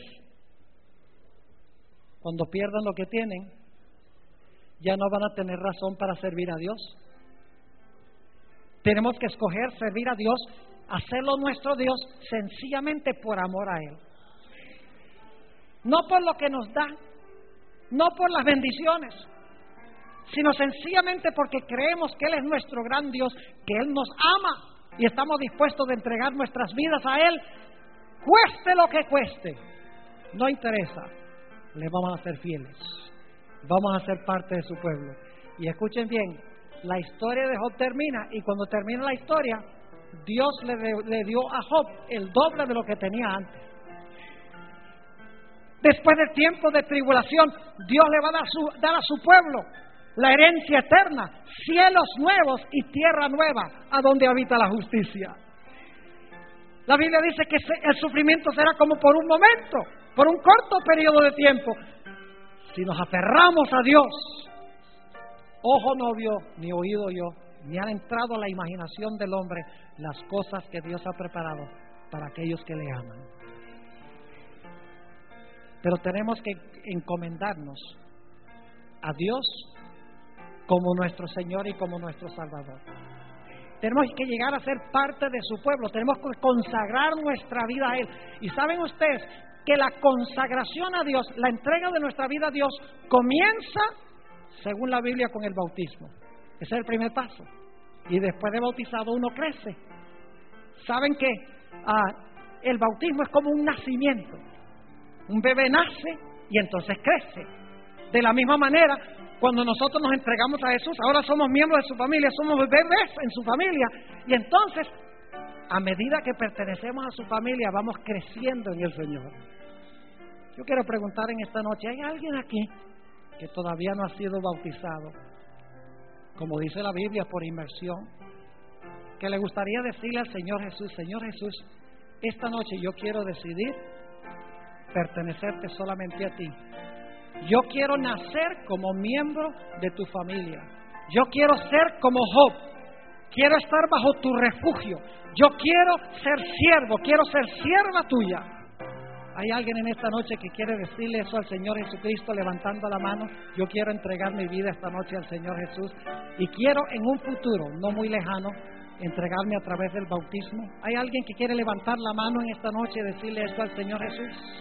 cuando pierdan lo que tienen, ya no van a tener razón para servir a Dios. Tenemos que escoger servir a Dios, hacerlo nuestro Dios, sencillamente por amor a Él. No por lo que nos da, no por las bendiciones, sino sencillamente porque creemos que Él es nuestro gran Dios, que Él nos ama y estamos dispuestos de entregar nuestras vidas a Él, cueste lo que cueste. No interesa, le vamos a ser fieles, vamos a ser parte de su pueblo. Y escuchen bien, la historia de Job termina, y cuando termina la historia, Dios le dio a Job el doble de lo que tenía antes. Después del tiempo de tribulación, Dios le va a dar a su pueblo la herencia eterna, cielos nuevos y tierra nueva, a donde habita la justicia. La Biblia dice que el sufrimiento será como por un momento, por un corto periodo de tiempo. Si nos aferramos a Dios, ojo no vio, ni oído oyó, ni han entrado a la imaginación del hombre las cosas que Dios ha preparado para aquellos que le aman. Pero tenemos que encomendarnos a Dios como nuestro Señor y como nuestro Salvador. Tenemos que llegar a ser parte de su pueblo, tenemos que consagrar nuestra vida a Él. Y saben ustedes que la consagración a Dios, la entrega de nuestra vida a Dios, comienza, según la Biblia, con el bautismo. Ese es el primer paso. Y después de bautizado uno crece. ¿Saben qué? El bautismo es como un nacimiento. Un bebé nace y entonces crece. De la misma manera, cuando nosotros nos entregamos a Jesús, ahora somos miembros de su familia, somos bebés en su familia. Y entonces, a medida que pertenecemos a su familia, vamos creciendo en el Señor. Yo quiero preguntar en esta noche, ¿hay alguien aquí que todavía no ha sido bautizado, como dice la Biblia, por inmersión, que le gustaría decirle al Señor Jesús: Señor Jesús, esta noche yo quiero decidir pertenecerte solamente a ti? Yo quiero nacer como miembro de tu familia. Yo quiero ser como Job. Quiero estar bajo tu refugio. Yo quiero ser siervo, quiero ser sierva tuya. ¿Hay alguien en esta noche que quiere decirle eso al Señor Jesucristo levantando la mano? Yo quiero entregar mi vida esta noche al Señor Jesús y quiero en un futuro, no muy lejano, entregarme a través del bautismo. ¿Hay alguien que quiere levantar la mano en esta noche y decirle esto al Señor Jesús?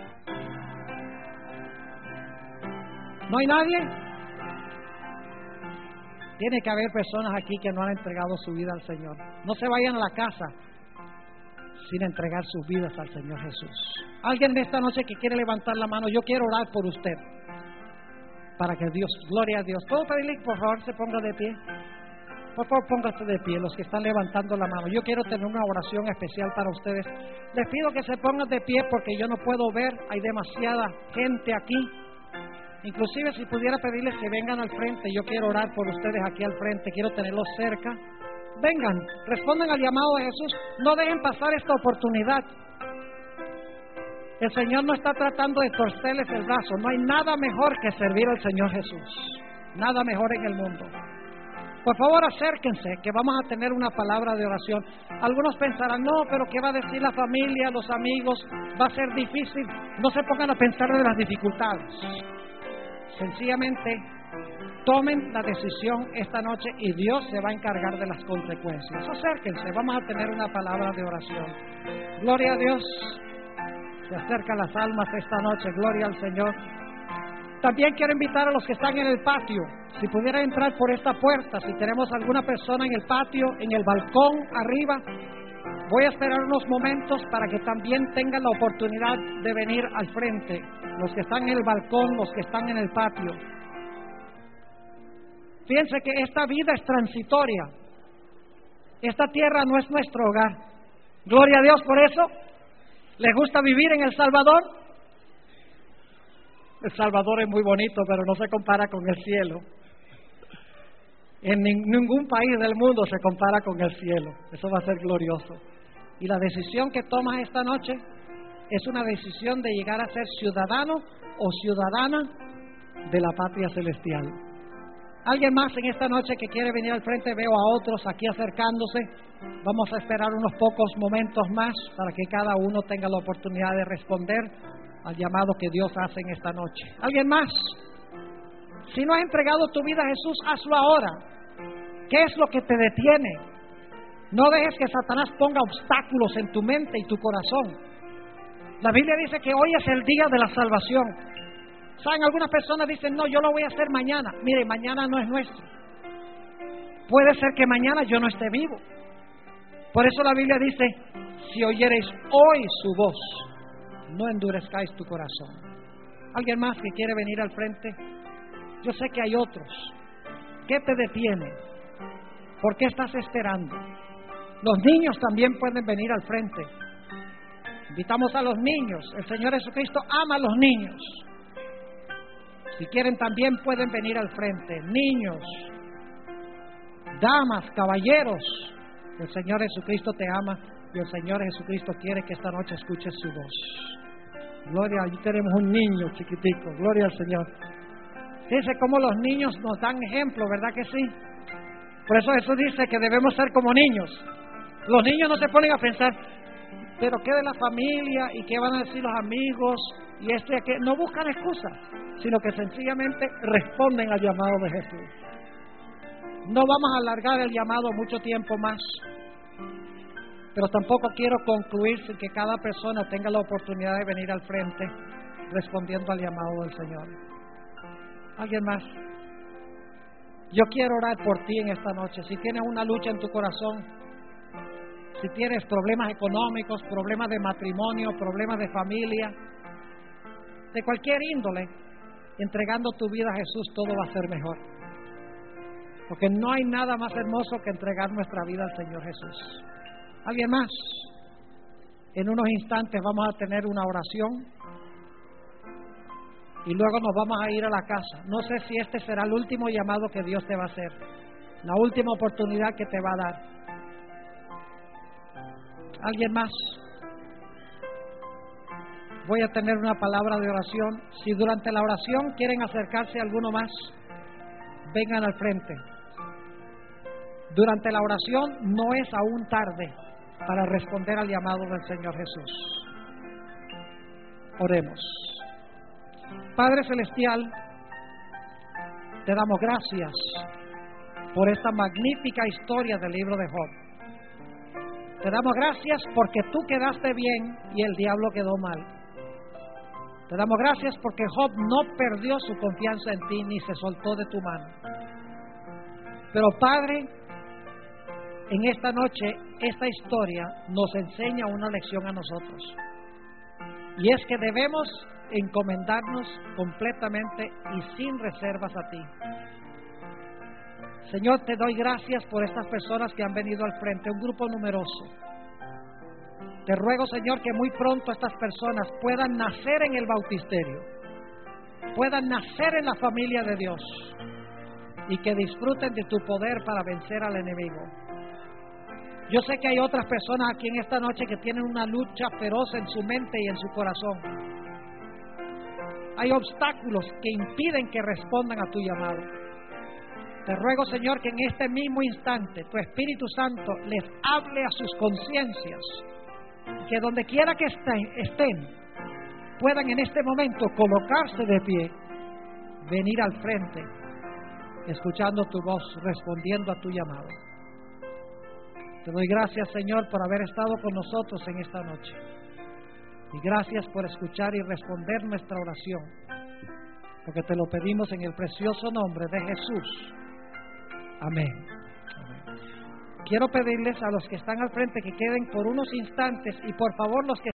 ¿No hay nadie? Tiene que haber personas aquí que no han entregado su vida al Señor. No se vayan a la casa sin entregar sus vidas al Señor Jesús. Alguien de esta noche que quiere levantar la mano, yo quiero orar por usted, para que Dios, gloria a Dios. ¿Puedo pedirle que por favor se ponga de pie? Por favor, póngase de pie, los que están levantando la mano. Yo quiero tener una oración especial para ustedes. Les pido que se pongan de pie porque yo no puedo ver, hay demasiada gente aquí. Inclusive si pudiera pedirles que vengan al frente, yo quiero orar por ustedes aquí al frente, quiero tenerlos cerca. Vengan, respondan al llamado de Jesús, no dejen pasar esta oportunidad. El Señor no está tratando de torcerles el brazo, no hay nada mejor que servir al Señor Jesús, nada mejor en el mundo. Por favor, acérquense, que vamos a tener una palabra de oración. Algunos pensarán, no, pero ¿qué va a decir la familia, los amigos? Va a ser difícil. No se pongan a pensar de las dificultades. Sencillamente, tomen la decisión esta noche y Dios se va a encargar de las consecuencias. Acérquense, vamos a tener una palabra de oración. Gloria a Dios. Se acercan las almas esta noche, gloria al Señor. También quiero invitar a los que están en el patio, si pudieran entrar por esta puerta, si tenemos alguna persona en el patio, en el balcón, arriba, voy a esperar unos momentos para que también tengan la oportunidad de venir al frente, los que están en el balcón, los que están en el patio. Fíjense que esta vida es transitoria, esta tierra no es nuestro hogar. Gloria a Dios por eso. ¿Les gusta vivir en El Salvador? El Salvador es muy bonito, pero no se compara con el cielo. En ningún país del mundo se compara con el cielo. Eso va a ser glorioso. Y la decisión que tomas esta noche es una decisión de llegar a ser ciudadano o ciudadana de la patria celestial. ¿Alguien más en esta noche que quiere venir al frente? Veo a otros aquí acercándose. Vamos a esperar unos pocos momentos más para que cada uno tenga la oportunidad de responder al llamado que Dios hace en esta noche. ¿Alguien más? Si no has entregado tu vida a Jesús, hazlo ahora. ¿Qué es lo que te detiene? No dejes que Satanás ponga obstáculos en tu mente y tu corazón. La Biblia dice que hoy es el día de la salvación. ¿Saben? Algunas personas dicen, no, yo lo voy a hacer mañana. Mire, mañana no es nuestro. Puede ser que mañana yo no esté vivo. Por eso la Biblia dice, si oyereis hoy su voz, no endurezcáis tu corazón. ¿Alguien más que quiere venir al frente? Yo sé que hay otros. ¿Qué te detiene? ¿Por qué estás esperando? Los niños también pueden venir al frente. Invitamos a los niños. El Señor Jesucristo ama a los niños. Si quieren también pueden venir al frente. Niños, damas, caballeros. El Señor Jesucristo te ama y el Señor Jesucristo quiere que esta noche escuches su voz. Gloria, allí tenemos un niño chiquitico. Gloria al Señor. Fíjense cómo los niños nos dan ejemplo, ¿verdad que sí? Por eso Jesús dice que debemos ser como niños. Los niños no se ponen a pensar, pero ¿qué de la familia? ¿Y qué van a decir los amigos? Y esto y aquello. No buscan excusas, sino que sencillamente responden al llamado de Jesús. No vamos a alargar el llamado mucho tiempo más, pero tampoco quiero concluir sin que cada persona tenga la oportunidad de venir al frente respondiendo al llamado del Señor. ¿Alguien más? Yo quiero orar por ti en esta noche. Si tienes una lucha en tu corazón, si tienes problemas económicos, problemas de matrimonio, problemas de familia, de cualquier índole, entregando tu vida a Jesús, todo va a ser mejor. Porque no hay nada más hermoso que entregar nuestra vida al Señor Jesús. ¿Alguien más? En unos instantes vamos a tener una oración y luego nos vamos a ir a la casa. No sé si este será el último llamado que Dios te va a hacer, la última oportunidad que te va a dar. ¿Alguien más? Voy a tener una palabra de oración. Si durante la oración quieren acercarse a alguno más, vengan al frente. Durante la oración no es aún tarde para responder al llamado del Señor Jesús. Oremos. Padre Celestial, te damos gracias por esta magnífica historia del libro de Job. Te damos gracias porque tú quedaste bien y el diablo quedó mal. Te damos gracias porque Job no perdió su confianza en ti ni se soltó de tu mano. Pero Padre, en esta noche, esta historia nos enseña una lección a nosotros. Y es que debemos encomendarnos completamente y sin reservas a ti. Señor, te doy gracias por estas personas que han venido al frente, un grupo numeroso. Te ruego, Señor, que muy pronto estas personas puedan nacer en el bautisterio, puedan nacer en la familia de Dios y que disfruten de tu poder para vencer al enemigo. Yo sé que hay otras personas aquí en esta noche que tienen una lucha feroz en su mente y en su corazón. Hay obstáculos que impiden que respondan a tu llamado. Te ruego, Señor, que en este mismo instante tu Espíritu Santo les hable a sus conciencias, que donde quiera que estén, puedan en este momento colocarse de pie, venir al frente, escuchando tu voz, respondiendo a tu llamado. Te doy gracias, Señor, por haber estado con nosotros en esta noche. Y gracias por escuchar y responder nuestra oración, porque te lo pedimos en el precioso nombre de Jesús. Amén. Quiero pedirles a los que están al frente que queden por unos instantes y por favor los que